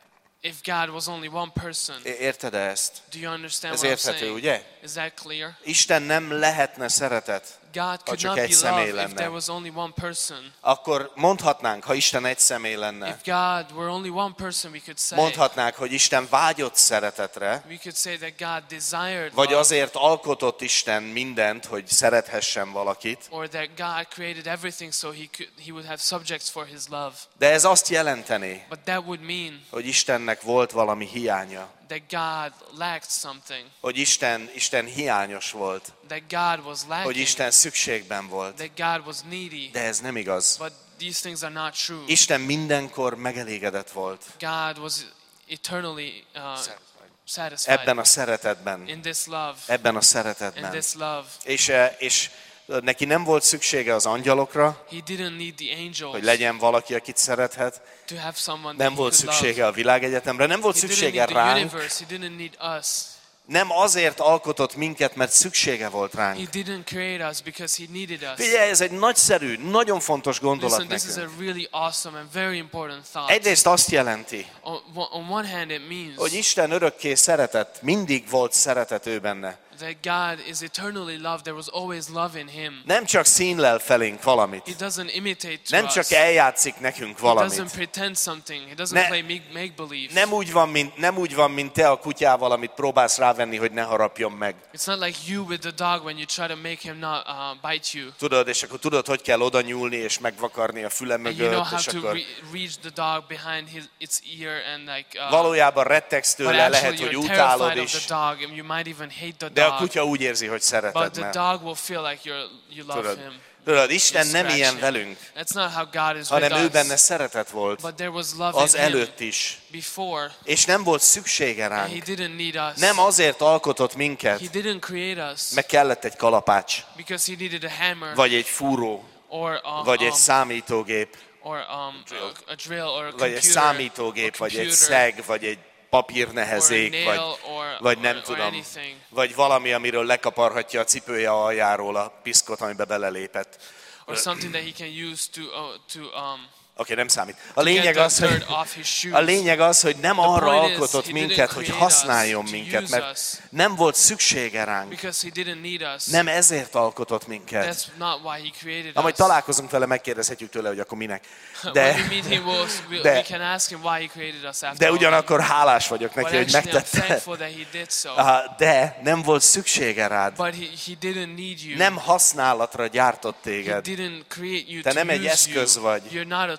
if God was only one person. É- Érted-e ezt? Do you understand Ez what I'm érthető, saying? ugye? Is that clear? Isten nem lehetne szeretet, God could csak not egy be személy love if lenne. there was only one person. akkor mondhatnánk, ha Isten egy személy lenne, If God were only one person, we could say, mondhatnánk, hogy Isten vágyott szeretetre, we could say that God desired vagy love, azért alkotott Isten mindent, hogy szerethessen valakit. or that God created everything so he could he would have subjects for his love. De ez azt jelenteni, But that would mean hogy Istennek volt valami hiánya. that God lacked something, Hogy Isten, Isten hiányos volt. that God was Hogy lacking, Isten szükségben volt. that God was needy. De ez nem igaz. But these things are not true. Isten mindenkor megelégedett volt. God was eternally uh, satisfied Ebben a szeretetben. in this love, Ebben a in szeretetben. this love. És, eh, és neki nem volt szüksége az angyalokra, He didn't need the angels hogy legyen valaki, akit szerethet. to have someone that Nem he volt could love. szüksége a világegyetemre, nem volt He didn't szüksége need the ránk. universe. He didn't need us. Nem azért alkotott minket, mert szüksége volt He ránk. didn't create us because he needed us. Figyelj, ez egy nagyszerű, nagyon fontos gondolat Listen, this is a nekünk. really awesome and very important thought. Egyrészt azt jelenti, On, on one hand, it means hogy Isten örökké szeretett, mindig volt szeretet ő benne. that God is eternally loved. There was always love in him. Nem csak színlel felénk He valamit, doesn't imitate to nem us. csak eljátszik nekünk He doesn't valamit. pretend something. He doesn't Ne- play make- make-believe. Nem úgy, van, mint, nem úgy van, mint te a kutyával, amit próbálsz rávenni, hogy ne harapjon meg. It's not like you with the dog when you try to make him not uh, bite you. Tudod, és akkor tudod, hogy kell oda nyúlni, és megvakarni a füle And you know mögött, how és to akkor re- reach the dog behind his, its ear and like. Uh, valójában rettegsz but tőle, actually lehet, hogy you're utálod terrified is, of the dog, and you might even hate the de a dog. kutya úgy érzi, hogy But szereted, the mert dog will feel like you're, you love tudod, him. tudod, Isten You nem scratch ilyen him. velünk, That's not how God is hanem ő with benne us. szeretet volt, But there was love az in him előtt is, before, és nem volt szüksége and he ránk. didn't need us. Nem azért alkotott minket, He didn't create us meg kellett egy kalapács, because he needed a hammer vagy egy fúró, or a, vagy egy um, számítógép, or um, a, a drill or a vagy egy computer, számítógép, a vagy egy computer, szeg, vagy egy papírnehezék, or a vagy, nail, or, vagy or, nem or tudom, anything. vagy valami, amiről lekaparhatja a cipője aljáról a piszkot, amibe belelépett. Or something that he can use to uh, to um Oké, okay, nem számít. A to get lényeg the az, hogy, dirt off his shoes. a lényeg az, hogy nem The arra point is, alkotott he minket, didn't hogy create us használjon to minket, use mert us. nem volt szüksége ránk. Because he didn't need us. Nem ezért alkotott minket. That's not why he created Na, majd us. találkozunk vele, megkérdezhetjük tőle, hogy akkor minek. When De, we meet him, we'll, we, de- we can ask him why he created us after de all. ugyanakkor hálás vagyok But neki, hogy actually, I'm megtette. thankful that he did so. Ah, De nem volt szüksége rád. But he, he didn't need you. Nem használatra gyártott He téged. didn't create you Te to nem egy use eszköz you. vagy. You're not a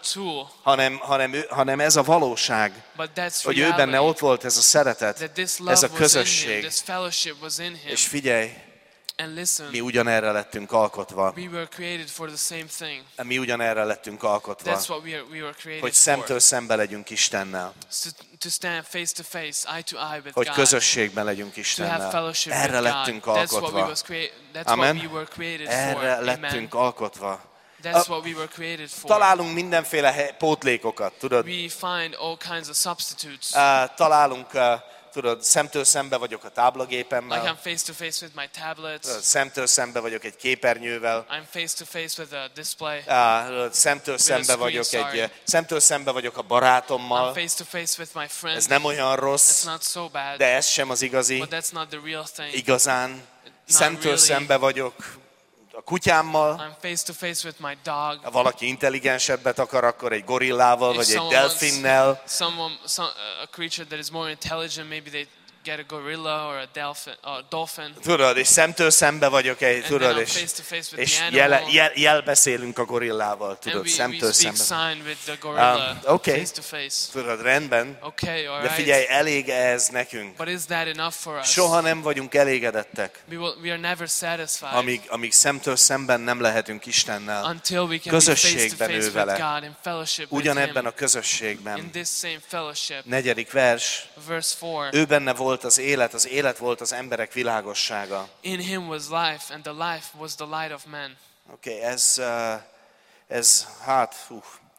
tool, hanem, hanem, ő, hanem ez a valóság, but that's hogy ő benne reality. ott volt ez a szeretet, That this ez love a was in him, közösség. this fellowship was in him. És figyelj, And listen, mi ugyanerre lettünk alkotva. we were created for the same thing. Mi ugyanerre lettünk alkotva, That's what we, are, we were created hogy for. szemtől szembe legyünk Istennel, To, to stand face to face, eye to eye with hogy God. közösségben legyünk To have Istennel. fellowship Erre with God. lettünk That's what we alkotva. was created. That's Amen. what we were created Erre for. Amen. lettünk alkotva. That's what we were created for. Találunk mindenféle he- pótlékokat, tudod? We find all kinds of substitutes. Uh, találunk, uh, tudod, szemtől szembe vagyok a Like I'm táblagépemmel, face to face with my tablet. tudod, szemtől szembe vagyok egy képernyővel, I'm face to face with a display. uh, szemtől szembe screen, vagyok sorry. egy, szemtől szembe vagyok a I'm barátommal. face to face with my friend. Ez nem olyan It's rossz, not so bad, de ez sem az igazi, but that's not the real thing. igazán. Szemtől really. szembe vagyok a kutyámmal. I'm face to face with my dog. Ha valaki intelligensebbet akar, akkor egy gorillával, If vagy egy someone wants delfinnel. someone, some, a creature that is more intelligent, maybe they get a gorilla or a dolphin. Or a dolphin. Tudod, és szemtől szembe vagyok egy, And tudod, then I'm és, face to face with és the jele, animal. jel, jelbeszélünk a gorillával, And tudod, we, we szemtől speak szembe. sign with the gorilla Um, okay. face to face. Tudod, rendben, Okay, all de figyelj, right. elég ez nekünk. But is that enough for us? Soha nem vagyunk elégedettek, We, will, we are never satisfied amíg, amíg szemtől szemben nem lehetünk Istennel. until we can be face to Közösségben face ő with vele. God in fellowship with Ugyanebben Him. a közösségben. In this same fellowship. Negyedik vers, Verse four. ő benne volt az élet, az élet volt az emberek világossága. In Him was life, and the life was the light of men. Oké, okay, ez, uh, ez, hát, hú,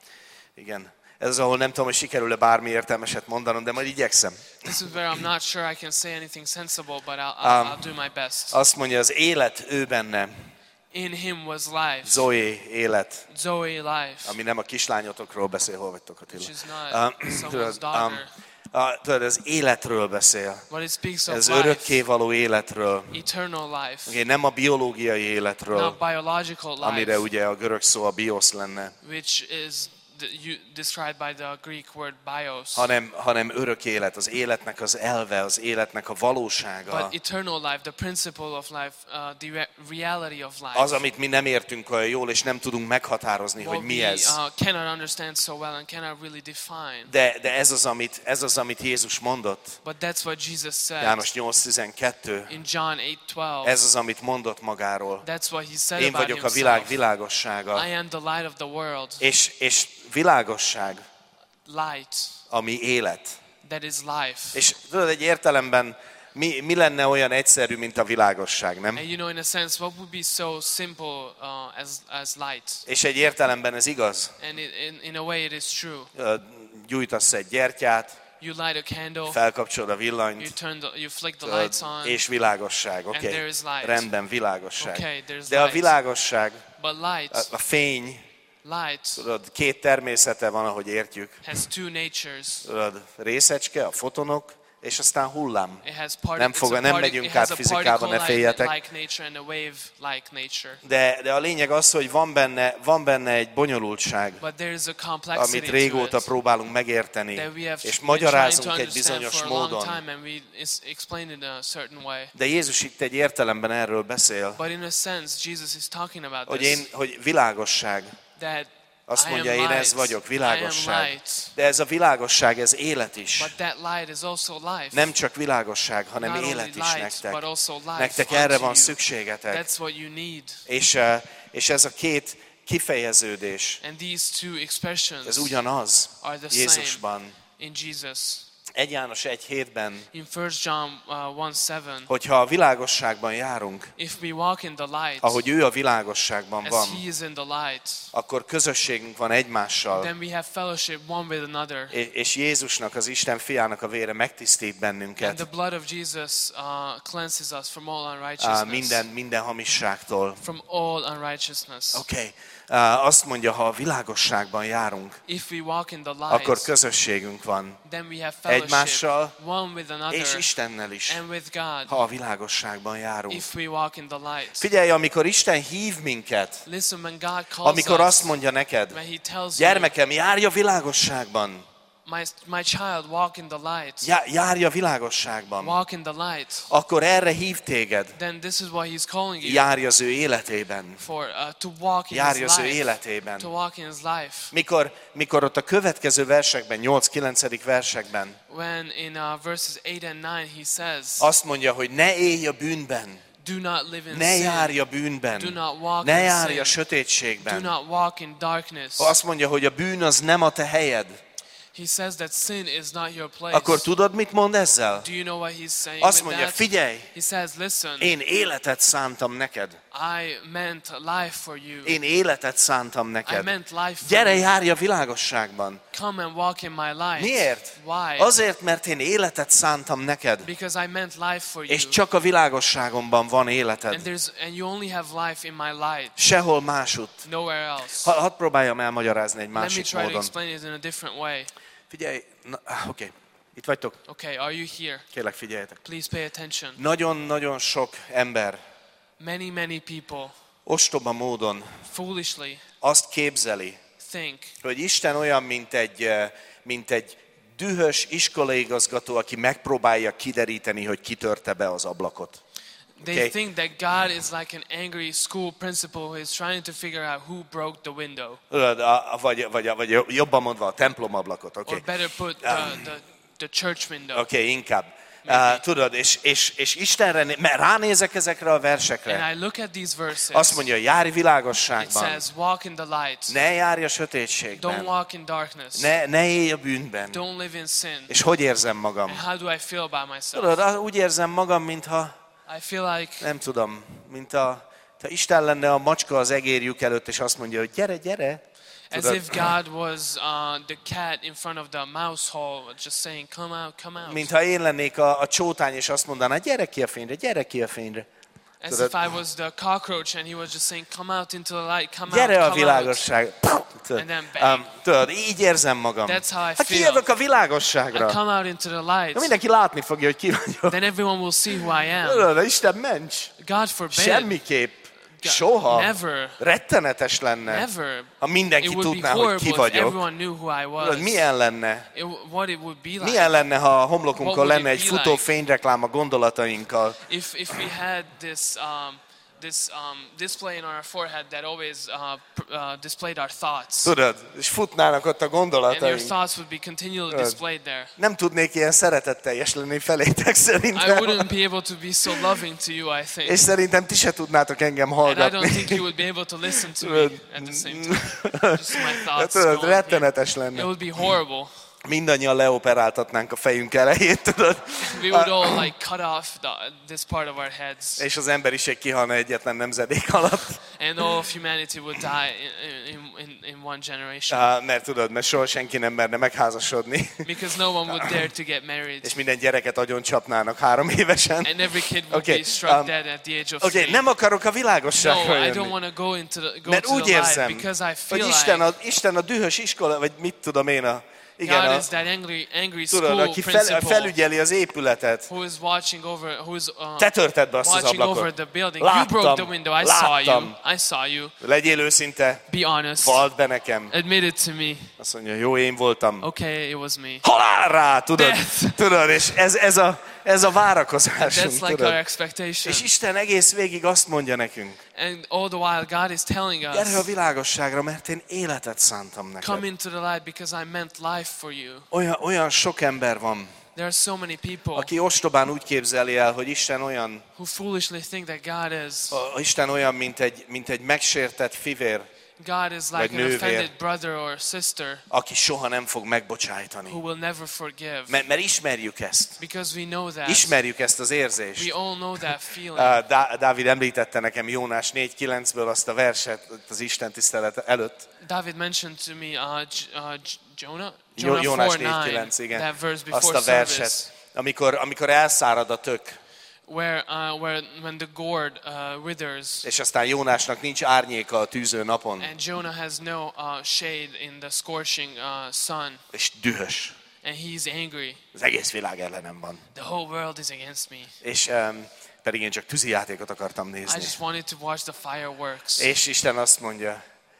igen. Ez az, ahol nem tudom, hogy sikerül-e bármi értelmeset mondanom, de majd igyekszem. This is where I'm not sure I can say anything sensible, but I'll, I'll, Um, I'll do my best. Azt mondja, az élet ő benne, In Him was life, Zoe élet, Zoe life, ami nem a kislányotokról beszél, hol vagytok which Attila? is not Um, someone's tudod, daughter, um, a, tudod, az életről beszél. but it speaks of Ez life, örökkévaló életről. eternal life, Okay, nem a biológiai életről, not biological amire life, ugye a görög szó a bios lenne, which is the, you, described by the Greek word bios, hanem, hanem örök élet, az életnek az elve, az életnek a valósága. but eternal life, the principle of life, uh, the re- reality of life. Az, amit mi nem értünk olyan jól, és nem tudunk meghatározni, What hogy mi we ez. uh, cannot understand so well and cannot really define. De, de ez, az, amit, ez az, amit Jézus mondott. But that's what Jesus said János nyolc tizenkettő. in John eight twelve. Ez az, amit mondott magáról. That's what he said Én about vagyok a világ himself. világossága. I am the light of the world. És, és világosság, Light, ami élet. that is life. És tudod, egy értelemben mi, mi lenne olyan egyszerű, mint a világosság, nem? And you know, in a sense, what would be so simple uh, as, as light? És egy értelemben ez igaz. And it, in, in a way it is true. Ö, Gyújtasz egy gyertyát, You light a candle, felkapcsolod a you, villanyt, turn the, you flick the tudod, lights on, és világosság. Oké, there is light. rendben, világosság. Okay, there's De a light. világosság, but a, light, a fény, light tudod, két természete van, ahogy értjük. has two natures. Tudod, részecske, a fotonok, és aztán hullám. It has part, Nem it's fog- a nem partic- megyünk it has át a fizikába, ne féljetek. particle-like nature and a wave-like nature. De, de a lényeg az, hogy van benne, van benne egy bonyolultság, But there is a complexity amit régóta to it próbálunk megérteni, that we have és been trying to magyarázunk egy understand bizonyos for a long módon. time, and we is- explain it in a certain way. De Jézus itt egy értelemben erről beszél, But in a sense, Jesus is talking about hogy, this. én, hogy világosság. That Azt I mondja, am én light. ez vagyok, I am világosság. light. De ez a világosság, ez élet is. But that light is also life. Nem csak világosság, hanem Not only élet is light, nektek. but also life Nektek unto erre van you. szükségetek. That's what you need. És, eh, és ez a két kifejeződés, And these two expressions ez ugyanaz are the Jézusban. same in Jesus. egy János egy hétben, In First John uh, one seven, hogyha a világosságban járunk, if we walk in the light, ahogy ő a világosságban as van, he is in the light, akkor közösségünk van egymással, then we have fellowship one with another. és- és Jézusnak, az Isten fiának a vére megtisztít And bennünket the blood of Jesus uh, cleanses us from all á, unrighteousness. minden, minden hamisságtól. From all unrighteousness. Oké, okay. Azt mondja, ha a világosságban járunk, If we walk in the akkor light, közösségünk van, then we have fellowship egymással one with another és Istennel is, and with God. ha a világosságban járunk. If we walk in the light. Figyelj, amikor Isten hív minket, Listen, when God calls amikor us, azt mondja neked, when He tells you, gyermekem, járj a világosságban, my, my child, walk in the light. Já- járj a világosságban. Walk in the light. Akkor erre hív téged. Then this is what he's calling you Járj az ő életében. for, uh, to walk in Járj his az ő life. életében. To walk in his life. Mikor, mikor ott a következő versekben, nyolc-kilencedik versekben When in uh, verses eight and nine he says, azt mondja, hogy ne élj a bűnben, do not live in ne sin. járj a Do bűnben, not walk ne in járj sin. a Do sötétségben. not walk in darkness. Azt mondja, hogy a bűn az nem a te helyed. He says that sin is not your place. Akkor tudod, mit mond ezzel? Do you know what he's saying Azt with mondja, that? figyelj, He says, listen, én életet szántam neked. I meant life for you. Én életet szántam I neked. meant life for Gyere, you. járj a világosságban. Come and walk in my light. Miért? Why? Azért, mert én életet szántam neked. Because I meant life for you. És csak a világosságomban van And életed. there's and you only have life in my light. Sehol másutt. Nowhere else. Ha, hadd próbáljam elmagyarázni egy Let me másik try to módon. explain it in a different way. Figyelj, na, ah, oké, itt vagytok? Okay, are you here? Kérlek, figyeljetek. Please pay attention. Nagyon-nagyon sok ember Many, many people ostoba módon foolishly azt képzeli, think hogy Isten olyan, mint egy, eh, mint egy dühös iskolaigazgató, aki megpróbálja kideríteni, hogy kitörte be az ablakot. They Okay. think that God is like an angry school principal who is trying to figure out who broke the window. Tudod, a- a- Vagy, vagy, vagy jobban mondva a templomablakot, oké? Or better put, the, the, the church window. Oké, okay, inkább. Uh, tudod, és, és, és Istenre, né- mert ránézek ezekre a versekre, And I look at these verses. azt mondja, járj It világosságban, says, walk in the light. ne járj a Don't sötétségben, walk in darkness. ne, ne élj a bűnben. Don't live in sin. És hogy érzem magam? And how do I feel about myself? Tudod, ah, úgy érzem magam, mintha, I feel like nem tudom, mint a, ha Isten lenne a macska az egérjük előtt, és azt mondja, hogy gyere, gyere. as Tudod, if God was uh, the cat in front of the mouse hole, just saying, come out, come out. mintha én lennék a, a csótány, és azt mondaná, gyere ki a fényre, gyere ki a fényre. As tudod, if I was the cockroach and he was just saying, come out into the light, come Gyere out, a come out. világosság. Tudod, And then bang. um, tudod, így érzem magam. That's how I Ha feel. kijövök a I világosságra, come out into the na light, mindenki látni fogja, hogy ki vagyok. then everyone will see who I am. Tudod, Isten ments. God forbid. Semmiképp. God- Soha. Never. Rettenetes lenne, Never. ha mindenki It would be tudná, hogy ki horrible if vagyok. everyone knew who I was. Tudod, milyen lenne? It, what it would be like. Milyen lenne, ha a What homlokunkon would lenne it egy be futó like? fényreklám a gondolatainkkal? If if we had this um, this um, display in our forehead that always uh, pr- uh, displayed our thoughts, Tudod, és futnának ott a and your gondolataink. thoughts would be continually Tudod. displayed there. Nem tudnék ilyen szeretetteljes lenni felétek I szerintem. wouldn't be able to be so loving to you, I think. És szerintem ti se tudnátok engem And I don't hallgatni. think you would be able to listen to me Tudod, at the same time. Just my de thoughts tudod, going here. rettenetes It lenne. would be horrible. Mindannyian leoperáltatnánk a fejünk elejét, tudod? We would all like cut off the, this part of our heads, És az emberiség kihalna egyetlen nemzedék alatt. and all of humanity would die in, in, in, in one generation. Ah, mert tudod, mert soha senki nem merne megházasodni. Because no one would dare to get married. És minden gyereket agyon csapnának három évesen. And every kid would Okay, be struck um, dead at the age of Oké, okay, three. nem akarok a No, világosságra I don't jönni. want to go into the, go Mert to úgy the light érzem, because I feel hogy Isten like a, Isten a dühös iskola, vagy mit tudom én, a, igen, God a, is that angry, angry tudod, school aki fel, principal felügyeli az épületet. who is watching over, who is uh, Te törted be azt az watching over ablakot. the building. You broke the Láttam, window. I saw you. láttam. I saw you. Legyél őszinte, Be honest. vald be nekem. Admit it to me. Azt mondja, jó, én voltam. Okay, it was me. Halálra, tudod? Death. Tudod, és ez, ez, a, ez a várakozásunk, That's like tudod? our expectation. És Isten egész végig azt mondja nekünk, And all the while, God is telling gyere a us, világosságra, mert én életet szántam neked. come into the light because I meant life for you. Olyan, olyan sok ember van, There are so many people aki ostobán úgy képzeli el, hogy Isten olyan, who foolishly think that God is a- Isten olyan, mint egy, mint egy megsértett fivér, God is like Vagy an nővér. offended brother or sister aki soha nem fog megbocsájtani. who will never forgive. Mert, mert ismerjük ezt. Because we know that. Ismerjük ezt az We érzést. all know that feeling. Uh, Dá- Dávid említette nekem Jónás négy kilencből azt a verset az Isten tisztelet előtt. David mentioned to me uh, J- uh, J- Jonah, Jó- Jonah Jónás four négy nine, kilenc, igen. that verse Azt before a service, verset, amikor, amikor elszárad a tök, where uh, where when the gourd uh, withers és aztán Jónásnak nincs árnyéka a tűző napon, and Jonah has no uh, shade in the scorching uh, sun, és dühös. and he's angry. Az egész világ ellenem van. The whole world is against me. És um, pedig én csak tűzijátékot akartam I nézni. just wanted to watch the fireworks. És Isten azt mondja,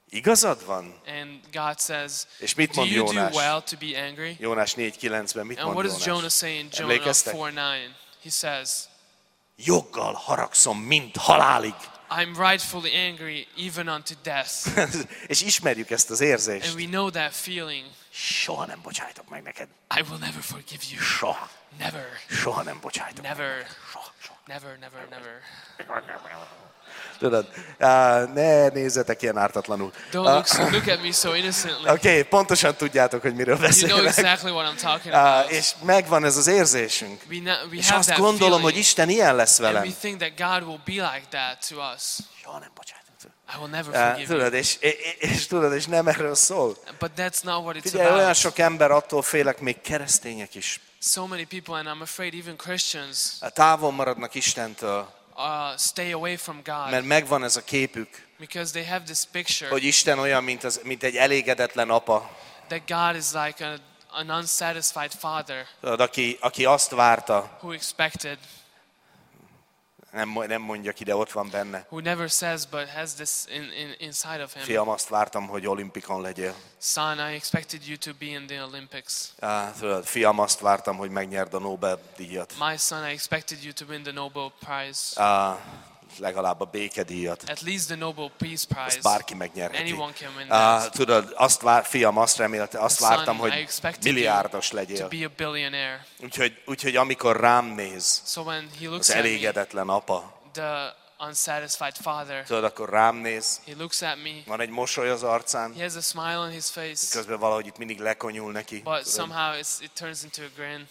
igazad van? And God says, És mit do mond you do Jónás? well to be angry? Jónás négy kilencben mit And mond what does Jonah Jónás? say in Jonah Emlékeztek? four nine? He says, Joggal haragszom, mint halálig. I'm rightfully angry even unto death. És ismerjük ezt az And érzést. we know that feeling. Soha nem bocsájtok meg neked. I will never forgive you. Soha. Never. Soha nem bocsájtok meg. Never. Soha, soha. Never, never, never. Tudod, uh, ne nézzetek ilyen ártatlanul. Don't look, so, look at me so innocently. Oké, okay, pontosan tudjátok, hogy miről You know beszélek. exactly what I'm talking Uh, about. és megvan ez az érzésünk. We, na- we És have azt that gondolom, feeling, hogy Isten ilyen lesz and we velem. think that God will be like that to us. Soha nem bocsájtok. I will never Uh, forgive you. tudod, és, és, és tudod, és nem erről szól. But that's not what it's Figyelj, olyan about. sok ember, attól félek, még keresztények is. So many people, and I'm afraid even Christians, Távol maradnak Istentől, uh, stay away from God mert megvan ez a képük, because they have this picture hogy Isten olyan, mint, az, mint egy elégedetlen apa, that God is like a, an unsatisfied father tudod, aki, aki azt várta, who expected, nem, nem mondja ki, de ott van benne. who never says but has this in, in, inside of him. Fiam, azt vártam, hogy olimpikon legyél. Son, I expected you to be in the Olympics. Ah, tudod, fiam, azt vártam, hogy megnyerd a Nobel-díjat. My son, I expected you to win the Nobel Prize. Ah, legalább a békedíjat. At least the Nobel Peace Azt Prize. bárki megnyerheti. Anyone can win Ah, that. tudod, azt vár, fiam, azt remélte, azt Son, vártam, I hogy expected milliárdos To legyél. be a billionaire. Úgyhogy, úgyhogy amikor rám néz, So when he looks az at me, elégedetlen apa, the unsatisfied father, tudod, akkor rám néz, he looks at me, van egy mosoly az arcán, he has a smile on his face, közben valahogy itt mindig lekonyul neki. but Tudod, somehow it's, it turns into a grin.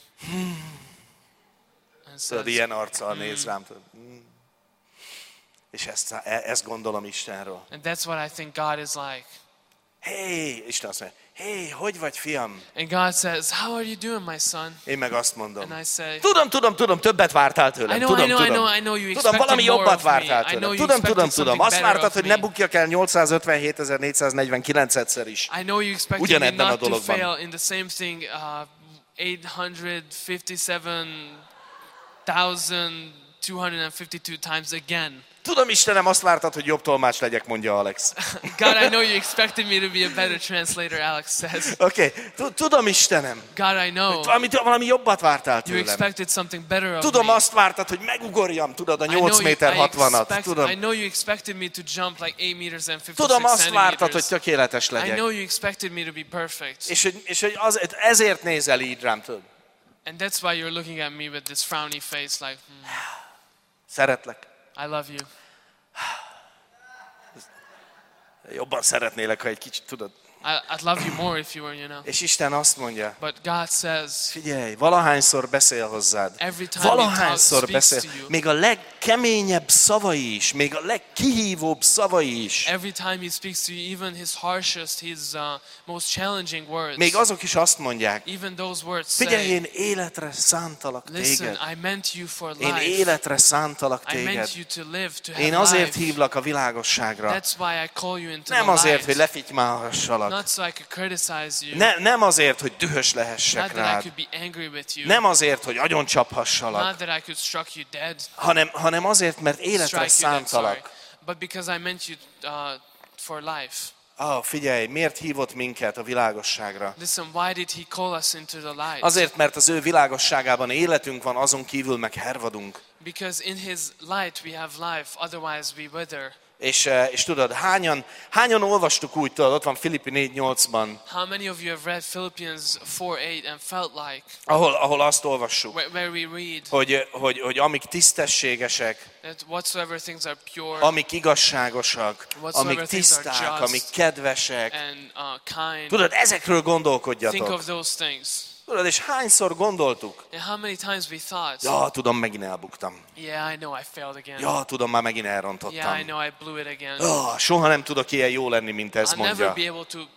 And tudod, says, ilyen arccal néz rám. Tudod. Mm. És ezt, e- ezt gondolom Istenről. and that's what I think God is like. Hé, Isten azt mondja, hé, hogy vagy, fiam? And God says, how are you doing, my son? Én meg azt mondom. And I say, Tudom, tudom, tudom, többet vártál tőlem. I know, tudom, I know, I tudom. know, I know you Tudom, expected valami more jobbat of me. vártál I know tőlem. you Tudom, tudom, expected tudom. something Azt better vártad, of hogy me. ne bukjak el nyolcszázötvenhétezer-négyszáznegyvenkilencszer is. I know you expected me Ugyanebben a not to dologban. fail in the same thing uh, eight hundred fifty-seven thousand two hundred fifty-two times again. Tudom, Istenem, azt vártad, hogy jobb tolmács legyek, mondja Alex. God, I know you expected me to be a better translator, Alex says. Oké, okay. Tudom, Istenem. God, I know Valami, valami jobbat vártál you tőlem. expected something better of Tudom, me. azt vártad, hogy megugorjam, tudod, a I know nyolc you- méter I hatvanat. expect- Tudom, I know you expected me to jump like eight meters and tudom, fifty-six azt vártad, hogy centimeters. tökéletes I legyek. know you expected me to be perfect. És hogy, és hogy azért, ezért nézel így rám, tudod. And that's why you're looking at me with this frowny face like, hmm, Szeretlek. I love you. Jobban szeretnélek, ha egy kicsit, tudod. I, I'd love you more if you were, you know. És Isten azt mondja, But God says, figyelj, valahányszor beszél hozzád, every time he valahányszor talks, speaks beszél, to you, még a legkeményebb szavai is, még a legkihívóbb szavai is, every time he speaks to you, even his harshest, his uh, most challenging words, még azok is azt mondják, even those words figyelj, say, én életre szántalak listen, téged. I meant you for Én life. életre szántalak I téged. meant you to live, to have Én azért life. hívlak a világosságra. That's why I call you into Nem the azért, light. hogy lefitymálhassalak. Not so I could criticize you. Ne, nem azért, hogy dühös Not lehessek that I rád. could be angry with you. Nem azért, hogy agyoncsapassalak, Not that I could struck you dead. hanem, hanem azért, mert életre Strike you dead, sorry. szántalak. But because I meant you uh, for life. Ah, figyelj, miért hívott minket a világosságra? Listen, why did he call us into the light? Azért, mert az ő világosságában életünk van, azon kívül meg hervadunk. Because in his light we have life, otherwise we wither. És, eh, és tudod, hányan, hányan olvastuk úgy, tudod, ott van Filippi négy nyolcban, How many of you have read Philippians four eight and felt like, ahol, ahol azt olvassuk, where, where we read hogy, hogy, hogy amik tisztességesek, that whatsoever things are pure amik igazságosak, Whatsoever amik things are tiszták, just amik kedvesek. and uh, kind, Tudod, ezekről think gondolkodjatok. of those things. Tudod, és hányszor gondoltuk? And how many times we thought, Ja, tudom, megint elbuktam. yeah, I know I failed again. Ja, tudom, már megint Yeah, I elrontottam. know I blew it again. Ja, soha nem tudok ilyen jó lenni, mint ez I'll never mondja. be able to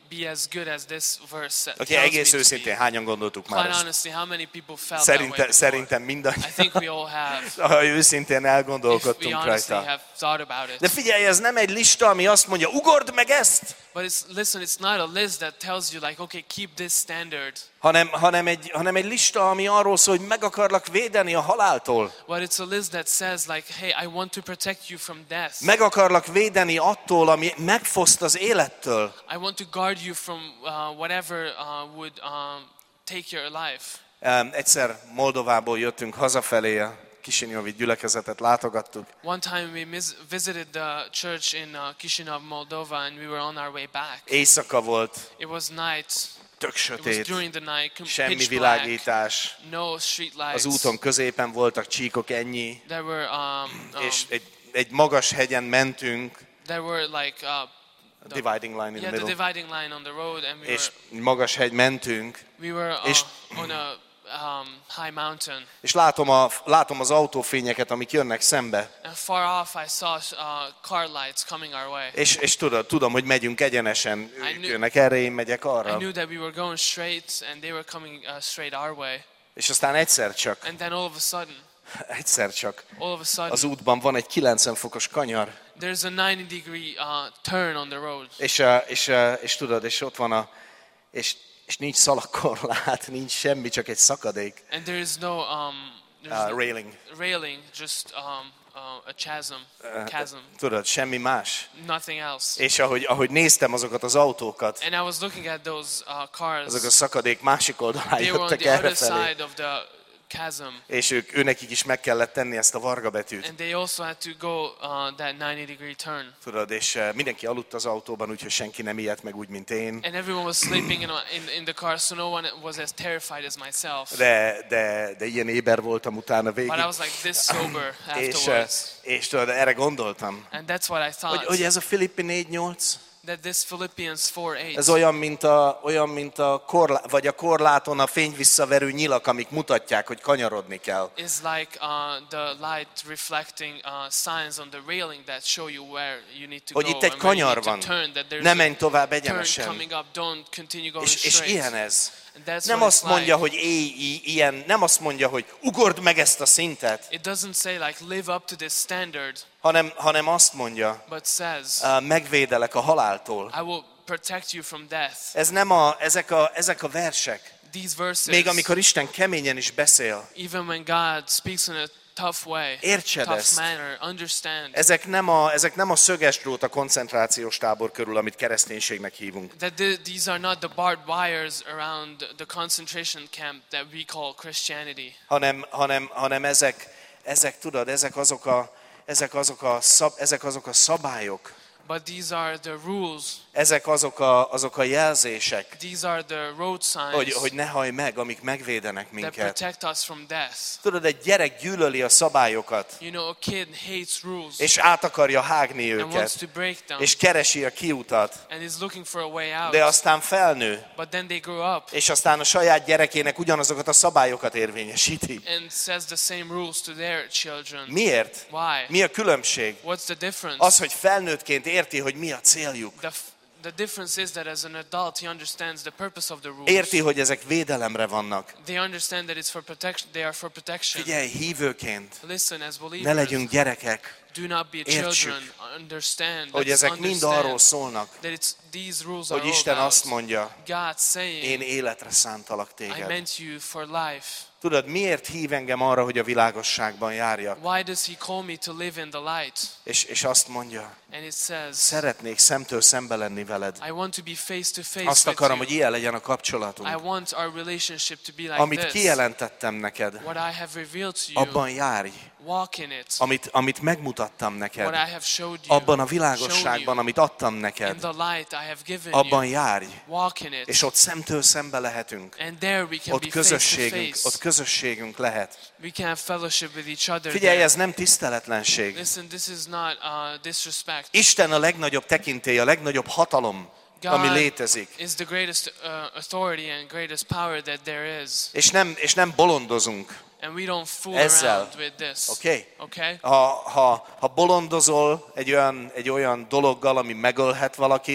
be as good as this verse Oké, tells me egész to őszintén, be. hányan gondoltuk már Quite ezt? honestly, how many people felt that way Szerintem, before? szerintem I mindannyian, think we all have. ha őszintén If we elgondolkodtunk honestly rajta. have thought about De it. figyelj, ez nem egy lista, ami azt mondja, ugord meg ezt, But it's, listen, it's not a list that tells you like, okay, keep this standard. hanem, hanem, egy, hanem egy lista, ami arról szól, hogy meg akarlak védeni a haláltól. But it's a list that says like, hey, I want to protect you from death. Meg akarlak védeni attól, ami megfoszt az élettől. I want to guard you from uh, whatever uh, would um, take your life. Um, egyszer Moldovából jöttünk hazafelé, a Kisinyovi gyülekezetet látogattuk, One time we mis- visited the church in uh, Chisinau, Moldova, and we were on our way back. éjszaka volt, It was night. tök It was sötét, during the night, com- semmi pitch black, világítás, no street lights. az úton középen voltak csíkok, ennyi, There were um, um, és egy, egy magas hegyen mentünk, there were like uh, a dividing line in the yeah, the middle, dividing line on the road, and we és were magas hegy mentünk, we were uh, és- on a um, high mountain. és látom, a, látom az autófényeket, amik jönnek szembe, And far off, I saw uh, car lights coming our way. és, és tudod, tudom, hogy megyünk egyenesen, I ők knew- jönnek erre, én megyek I arra, knew that we were going straight, and they were coming uh, straight our way. és aztán egyszer csak, And then all of a sudden, egyszer csak all of a sudden, az útban van egy kilencven fokos kanyar, there's a ninety degree uh, turn on the road. és, uh, és, uh, és tudod, és ott van a, és, és nincs szalagkorlát, nincs semmi, csak egy szakadék, And there is no, um, there's uh, no railing, railing, just um, uh, a chasm, chasm, tudod, semmi más. nothing else. És ahogy, ahogy néztem azokat az autókat, And I was looking at those uh, cars. azok a szakadék másik oldalán They were on jöttek the other errefelé, side of the chasm. és ők, őnekik is meg kellett tenni ezt a varga betűt. And they also had to go uh, that ninety degree turn. Tudod, és uh, mindenki aludt az autóban, úgyhogy senki nem ijedt meg úgy, mint én. And everyone was sleeping in, in, in the car, so no one was as terrified as myself. De, de, de ilyen éber voltam utána végig. But I was like this sober És, uh, afterwards. és tudod, erre gondoltam, And that's what I hogy, thought. hogy ez a Filippi négy nyolc, That this Philippians four eight. ez olyan, mint a, olyan, mint a, korlá, vagy a korláton a fény visszaverő nyilak, amik mutatják, hogy kanyarodni kell. Is like uh, the light reflecting uh, signs on the railing that show you where you need to Hogy go itt egy and where you kanyar need to van, turn, that there's ne a menj tovább turn egyenesen. coming up, don't continue going És, és straight. ilyen ez. And that's Nem what azt it's mondja, like. hogy élj í- ilyen, nem azt mondja, hogy ugord meg ezt a szintet, It doesn't say like live up to this standard, hanem, hanem azt mondja, but says uh, megvédelek a haláltól. I will protect you from death. Ez nem a, ezek, a, ezek a versek, These verses, még amikor Isten keményen is beszél, even when God speaks in a tough way, Értsed tough ezt. manner, understand ezek nem a, ezek nem a szöges drót a koncentrációs tábor körül, amit kereszténységnek hívunk, that the, these are not the barbed wires around the concentration camp that we call Christianity. hanem, hanem, hanem ezek, ezek, tudod, ezek azok a, ezek azok a, szab, ezek azok a szabályok, But these are the rules, ezek azok a, azok a jelzések, these are the road signs hogy, hogy ne hajj meg, amik megvédenek that minket. protect us from death. Tudod, egy gyerek gyűlöli a szabályokat, You know, a kid hates rules és át akarja hágni and wants őket, to break them és keresi a kiutat, and is looking for a way out. de aztán felnő, But then they grow up és aztán a saját gyerekének ugyanazokat a szabályokat érvényesíti. and says the same rules to their children. Miért? Why? Mi a különbség? What's the difference? Az, hogy felnőttként érti, hogy mi a céljuk. The, f- the difference is that as an adult he understands the purpose of the rules. Érti, hogy ezek védelemre vannak. They understand that it's for protection. They are for protection. Figyelj, hívőként, Listen, as ne believers, legyünk gyerekek, do not be Értsük, children. Understand. hogy Let's ezek mind understand arról szólnak, that it's these rules are hogy all Isten about azt mondja, God saying, én életre szántalak I téged. meant you for life. Tudod, miért hív engem arra, hogy a világosságban járjak? Why does he call me to live in the light? És, és azt mondja, And it says, szeretnék szemtől szembe lenni veled. I want to be face to face Azt with akarom, you. hogy ilyen legyen a I kapcsolatunk. want our relationship to be like Amit this. kijelentettem neked, What I have revealed to you, abban járj. walk in it. Amit, amit megmutattam What neked, I have showed you, abban a shown világosságban, you. amit adtam In neked, the light I have given abban you, járj. walk in it. És ott szemtől szembe lehetünk. And there we can Ott be face to közösségünk, face. ott közösségünk lehet. We can have fellowship with each other Figyelj, there. ez nem tiszteletlenség. Listen, this is not uh, disrespect. Isten a legnagyobb tekintély, a legnagyobb hatalom, ami God létezik. is the greatest uh, authority and greatest power that there is. És nem, és nem bolondozunk. And we don't fool Ezzel. around with this. Oké? Okay? Ha, ha, ha bolondozol egy olyan, egy olyan dologgal, ami megölhet valakit,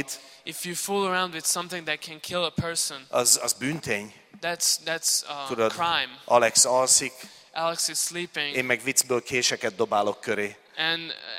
If you fool around with something that can kill a person, az, az bűntény. that's that's uh, Tudod, crime. Alex alszik, Alex is sleeping, én meg viccből késeket dobálok köré. and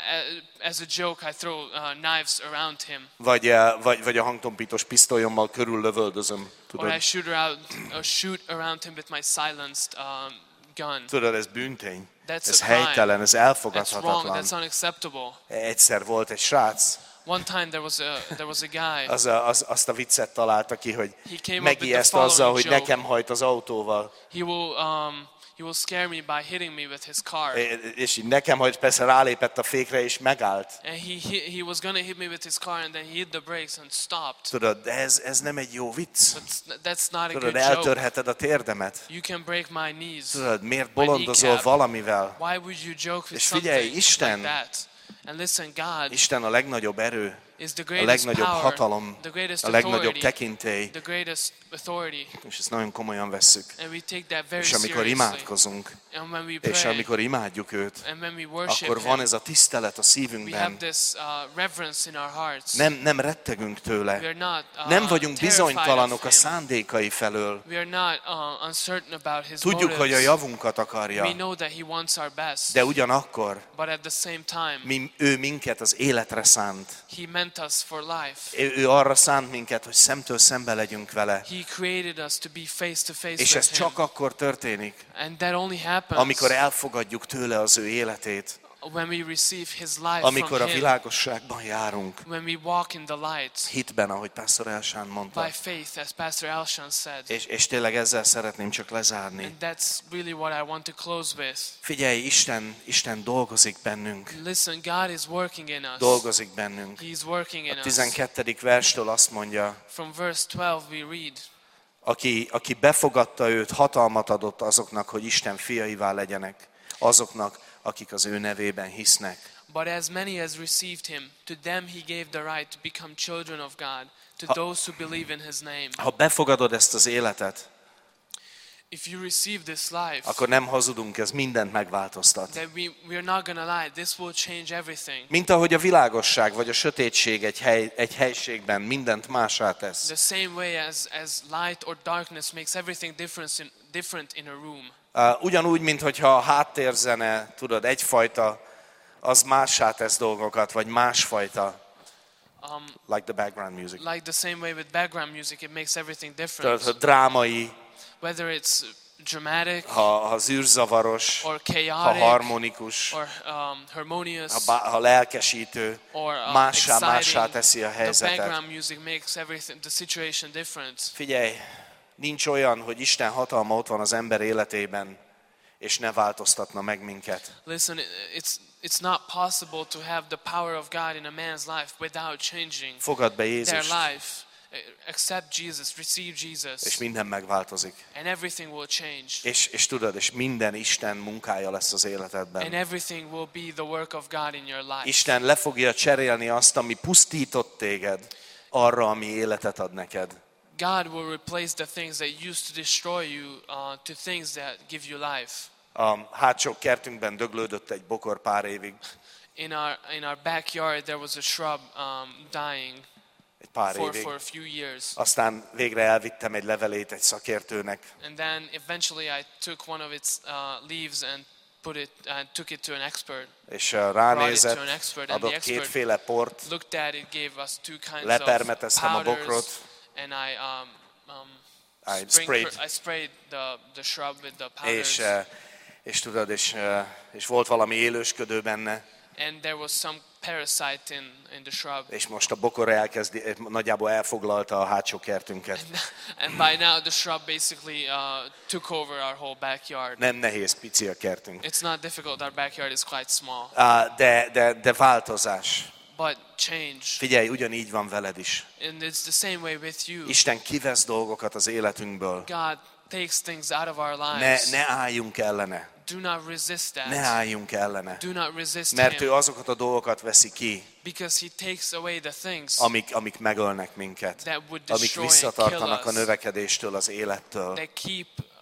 uh, as a joke, I throw uh, knives around him, Vagy, uh, vagy, vagy a hangtompítós pisztolyommal körül lövöldözöm. or Tudod, I shoot around or shoot around him with my silenced um, gun. Tudod, ez bűntény. That's Ez a crime. helytelen, ez That's wrong. elfogadhatatlan. That's unacceptable. Egyszer volt egy srác, One time there was a there was a guy. az a, az, azt a viccet találta ki, hogy He came up with megijeszte the azzal, following hogy joke. nekem hajt az autóval. He will um he will scare me by hitting me with his car. És így nekem hajt persze rálépett a fékre és megállt. And he, he he was gonna hit me with his car, and then he hit the brakes and stopped. Tudod, de ez, ez nem egy jó vicc. But that's not a Tudod, good joke. eltörheted a térdemet. You can break my knees. Tudod, miért bolondozol kneecap. valamivel? Why would you joke with És figyelj, something Isten- like that? And listen, God Isten a legnagyobb erő, is the a greatest legnagyobb power, hatalom, the greatest a legnagyobb authority, tekintély, the greatest authority, és ezt nagyon komolyan vesszük. and we take that very És amikor seriously. imádkozunk, And when we és pray, amikor imádjuk őt, and when we worship akkor van Him, ez a tisztelet a we have szívünkben. this uh, reverence in our hearts. Nem, nem rettegünk We tőle. are not uh, Nem vagyunk terrified bizonytalanok of a Him. szándékai felől. We are not uh, uncertain about His Tudjuk, hogy a motives. javunkat We akarja, know that He wants our best, de ugyanakkor but at the same time, mi, ő minket az életre szánt. He meant us for life. Ő, ő arra szánt minket, hogy szemtől szembe legyünk vele. He created us to be face to face És ez with Him, csak akkor történik, and that only happens amikor elfogadjuk tőle az ő életét, when we receive His life amikor a from Him, világosságban járunk, when we walk in the light hitben, ahogy Pastor Elsán mondta. by faith, as Pastor Elshan said. És, és tényleg ezzel szeretném csak lezárni. And that's really what I want to close with. Figyelj, Isten, Isten dolgozik bennünk, Listen, God is working in us. dolgozik bennünk. He's working in A us. tizenkettedik verstől azt mondja, From verse twelve we read, aki, aki befogadta őt, hatalmat adott azoknak, hogy Isten fiaivá legyenek, azoknak, akik az ő nevében hisznek. but as many as received Him, to them He gave the right to become children of God, to those who believe in His name. Ha befogadod ezt az életet, If you receive this life, akkor nem hazudunk, ez mindent megváltoztat. then we, we are not going to lie. This will change everything. Mint ahogy a világosság vagy a sötétség egy, hely, egy helységben mindent mássá tesz. The same way as, as light or darkness makes everything different in, different in a room. Uh, ugyanúgy, mint hogyha a háttérzene, tudod, egyfajta, az mássá tesz dolgokat, vagy másfajta, Um, like the background music. like the same way with background music, it makes everything Tudod, different. ha drámai, Whether it's dramatic ha, ha zűrzavaros, or ha chaotic harmonikus, or um, harmonious ha, bá, ha lelkesítő, or um, mássá, mássá exciting, teszi a the helyzetet. background music makes everything, the situation different. Figyelj, nincs olyan, hogy Isten hatalma ott van az ember életében, és ne változtatna meg minket. Listen, it's it's not possible to have the power of God in a man's life without changing Fogadd be their Jézust, life. Accept Jesus, receive Jesus, és minden megváltozik. and everything will change. És, és tudod, és minden Isten munkája lesz az And életedben. everything will be the work of God in your life. Isten le fogja cserélni azt, ami pusztított téged, arra, ami életet ad neked. God will replace the things that used to destroy you uh, to things that give you life. A hátsó kertünkben döglődött egy bokor pár évig, In our in our backyard there was a shrub um, dying egy pár for, évig. for a few years. Aztán végre elvittem egy levelét egy szakértőnek, And then eventually I took one of its uh, leaves and put it and took it to an expert. és uh, ránézett, Brought it to an expert, and the adott expert kétféle port, Looked at it, gave us two kinds lepermeteztem a of powders, bokrot, and I um, um, I sprinkled- sprayed. I sprayed the the shrub with the powders, és, uh, és tudod, és, uh, és volt valami élősködő benne, and there was some parasite in in the shrub. és most a bokor elkezdi, nagyjából elfoglalta a hátsó kertünket. And by now the shrub basically uh, took over our whole backyard. Nem nehéz, pici a kertünk. It's not difficult. Our backyard is quite small, Uh, de, de, de változás. but change. Figyelj, ugyanígy van veled is. And it's the same way with you. Isten kivesz dolgokat az életünkből. God takes things out of our Ne, lives. ne álljunk ellene. Do not resist that. Ne álljunk ellene. Do not resist Mert ő him, azokat a dolgokat veszi ki, because he takes away the things amik, amik megölnek minket. that would Amik destroy and kill visszatartanak a us, növekedéstől, az élettől. that keep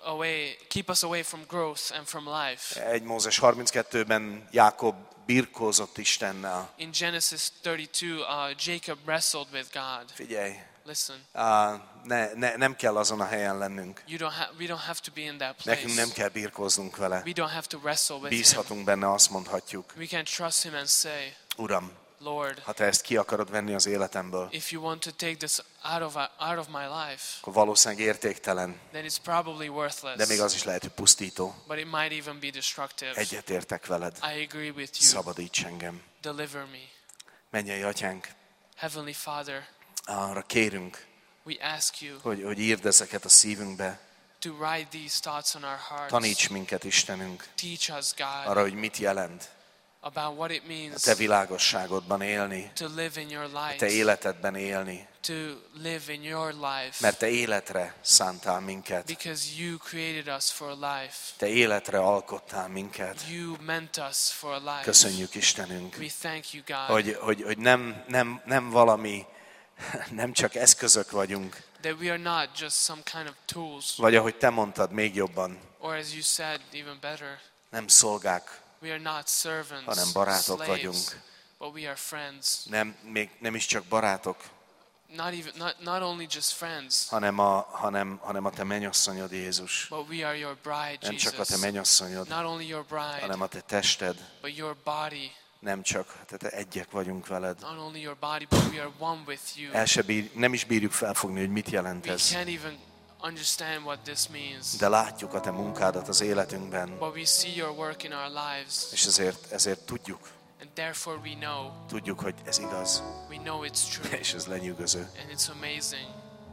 away, keep us away from growth and from life. egy Mózes harminckettőben Jákob birkózott Istennel. In Genesis thirty-two, uh, Jacob wrestled with God. Figyelj, Listen, uh, ne, ne, nem kell azon a helyen lennünk. you don't ha- we don't have to be in that place. Nekünk nem kell birkóznunk vele. We don't have to wrestle with him. Bízhatunk benne, azt mondhatjuk. We can trust him and say, Uram, Lord, ha te ezt ki akarod venni az életemből, if you want to take this out of out of my life, akkor valószínűleg értéktelen, then it's probably worthless. de még az is lehet, hogy pusztító. But it might even be destructive. Egyetértek veled. I agree with you. Szabadíts engem. Deliver me. Mennyei Atyánk, Heavenly Father, arra kérünk, we ask you hogy, hogy írd ezeket a szívünkbe. to write these thoughts on our hearts. Taníts minket, Istenünk, Teach us, God, arra, hogy mit jelent about what it a means te világosságodban élni, to live in your a light, te életedben élni, to live in your life, mert te életre szántál minket, because you created us for a life. te életre alkottál minket. You meant us for a life. Köszönjük, Istenünk, We thank you, God, hogy, hogy, hogy nem, nem, nem valami, nem csak eszközök vagyunk, that we are not just some kind of tools, vagy ahogy te mondtad még jobban, or as you said, even better, nem szolgák, we are not servants, hanem barátok slaves, vagyunk. but we are friends. Nem, még nem is csak barátok, Not even, not, not only just friends, hanem a, hanem, hanem a te mennyasszonyod, Jézus. but we are your bride, Nem csak a te Jesus. mennyasszonyod, Not only your bride, hanem a te tested. but your body. Nem csak, te, te egyek vagyunk veled. Not only your body, but we are one with you. El se bír, nem is bírjuk felfogni, hogy mit jelent We ez. can't even understand what this means, De látjuk a te munkádat az életünkben, but we see your work in our lives, és ezért, ezért tudjuk, and therefore we know, tudjuk, hogy ez igaz, we know it's true, és ez lenyűgöző. and it's amazing.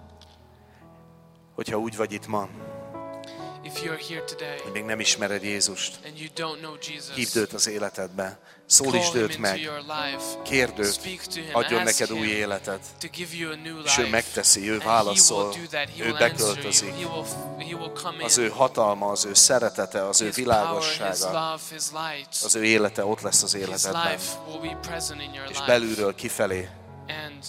Hogyha úgy vagy itt ma, If you're here today hogy még nem ismered Jézust, and you don't know Jesus, hívd őt az életedbe, call szólítsd him őt into meg, your life, kérd őt, speak to him, adjon ask neked új him életet, to give you a new és ő life. megteszi, ő And válaszol, he will do that. He ő will answer beköltözik. you. He will, he will come Az in. ő hatalma, az ő szeretete, az ő His power, his világossága, love, his light, az ő élete ott lesz az his életedben. life will be present in your És life. belülről kifelé, And,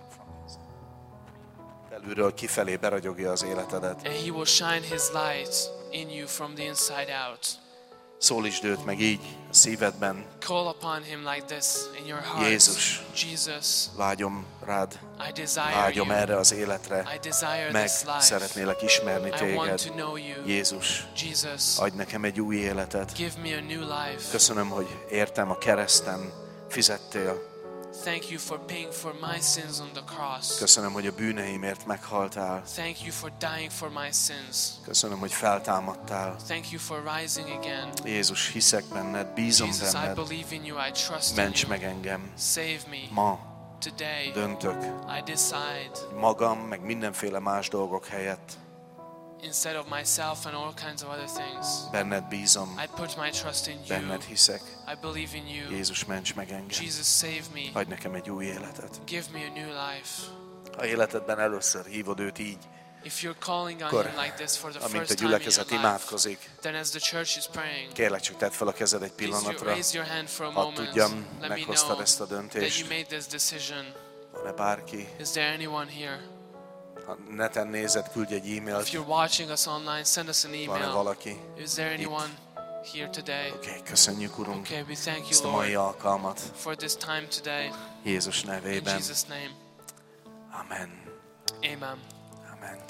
belülről kifelé beragyogja az életedet. and he will shine his light in you from the inside out. Szólítsd őt meg így a szívedben. Call upon him like this in your heart. Jézus. Jesus, Vágyom rád, I desire vágyom you. erre az életre. I desire Meg this life. szeretnélek ismerni I want to téged. know you. Jézus, Jesus, adj nekem egy új életet. give me a new life. Köszönöm, hogy értem a kereszten, fizettél. Thank you for paying for my sins on the cross. Köszönöm, hogy a bűneimért meghaltál. Thank you for dying for my sins. Köszönöm, hogy feltámadtál. Thank you for rising again. Jézus, hiszek benned, bízom Jesus, I benned. believe in you. I trust in Ments you. meg engem. Save me. Ma Today, döntök I decide, magam, meg mindenféle más dolgok helyett. instead of myself and all kinds of other things, Benned bízom, I put my trust in you. benned hiszek. I believe in you. Jézus, ments meg engem. Jesus, save me. Adj nekem egy új életet. Give me a new life. Ha életedben először hívod őt így, If you're calling on akkor, him like this for the amint a first time in your gyülekezet life, imádkozik, then as the church is praying, kérlek csak tedd fel a kezed egy please you pillanatra, raise your hand for a hadd moment. tudjam, Let me meghoztad know ezt a that you döntést. made this decision. Van-e bárki? Is there anyone here? Ha neten nézed, küldj egy If e-mailt. you're watching us online, send us an Van-e email. valaki? Is there anyone here today? Oké, okay, köszönjük, Urunk, Okay, we thank ezt a you, mai Lord, alkalmat. for this time today. Jézus In nevében. Jesus' name, Amen. amen. Amen.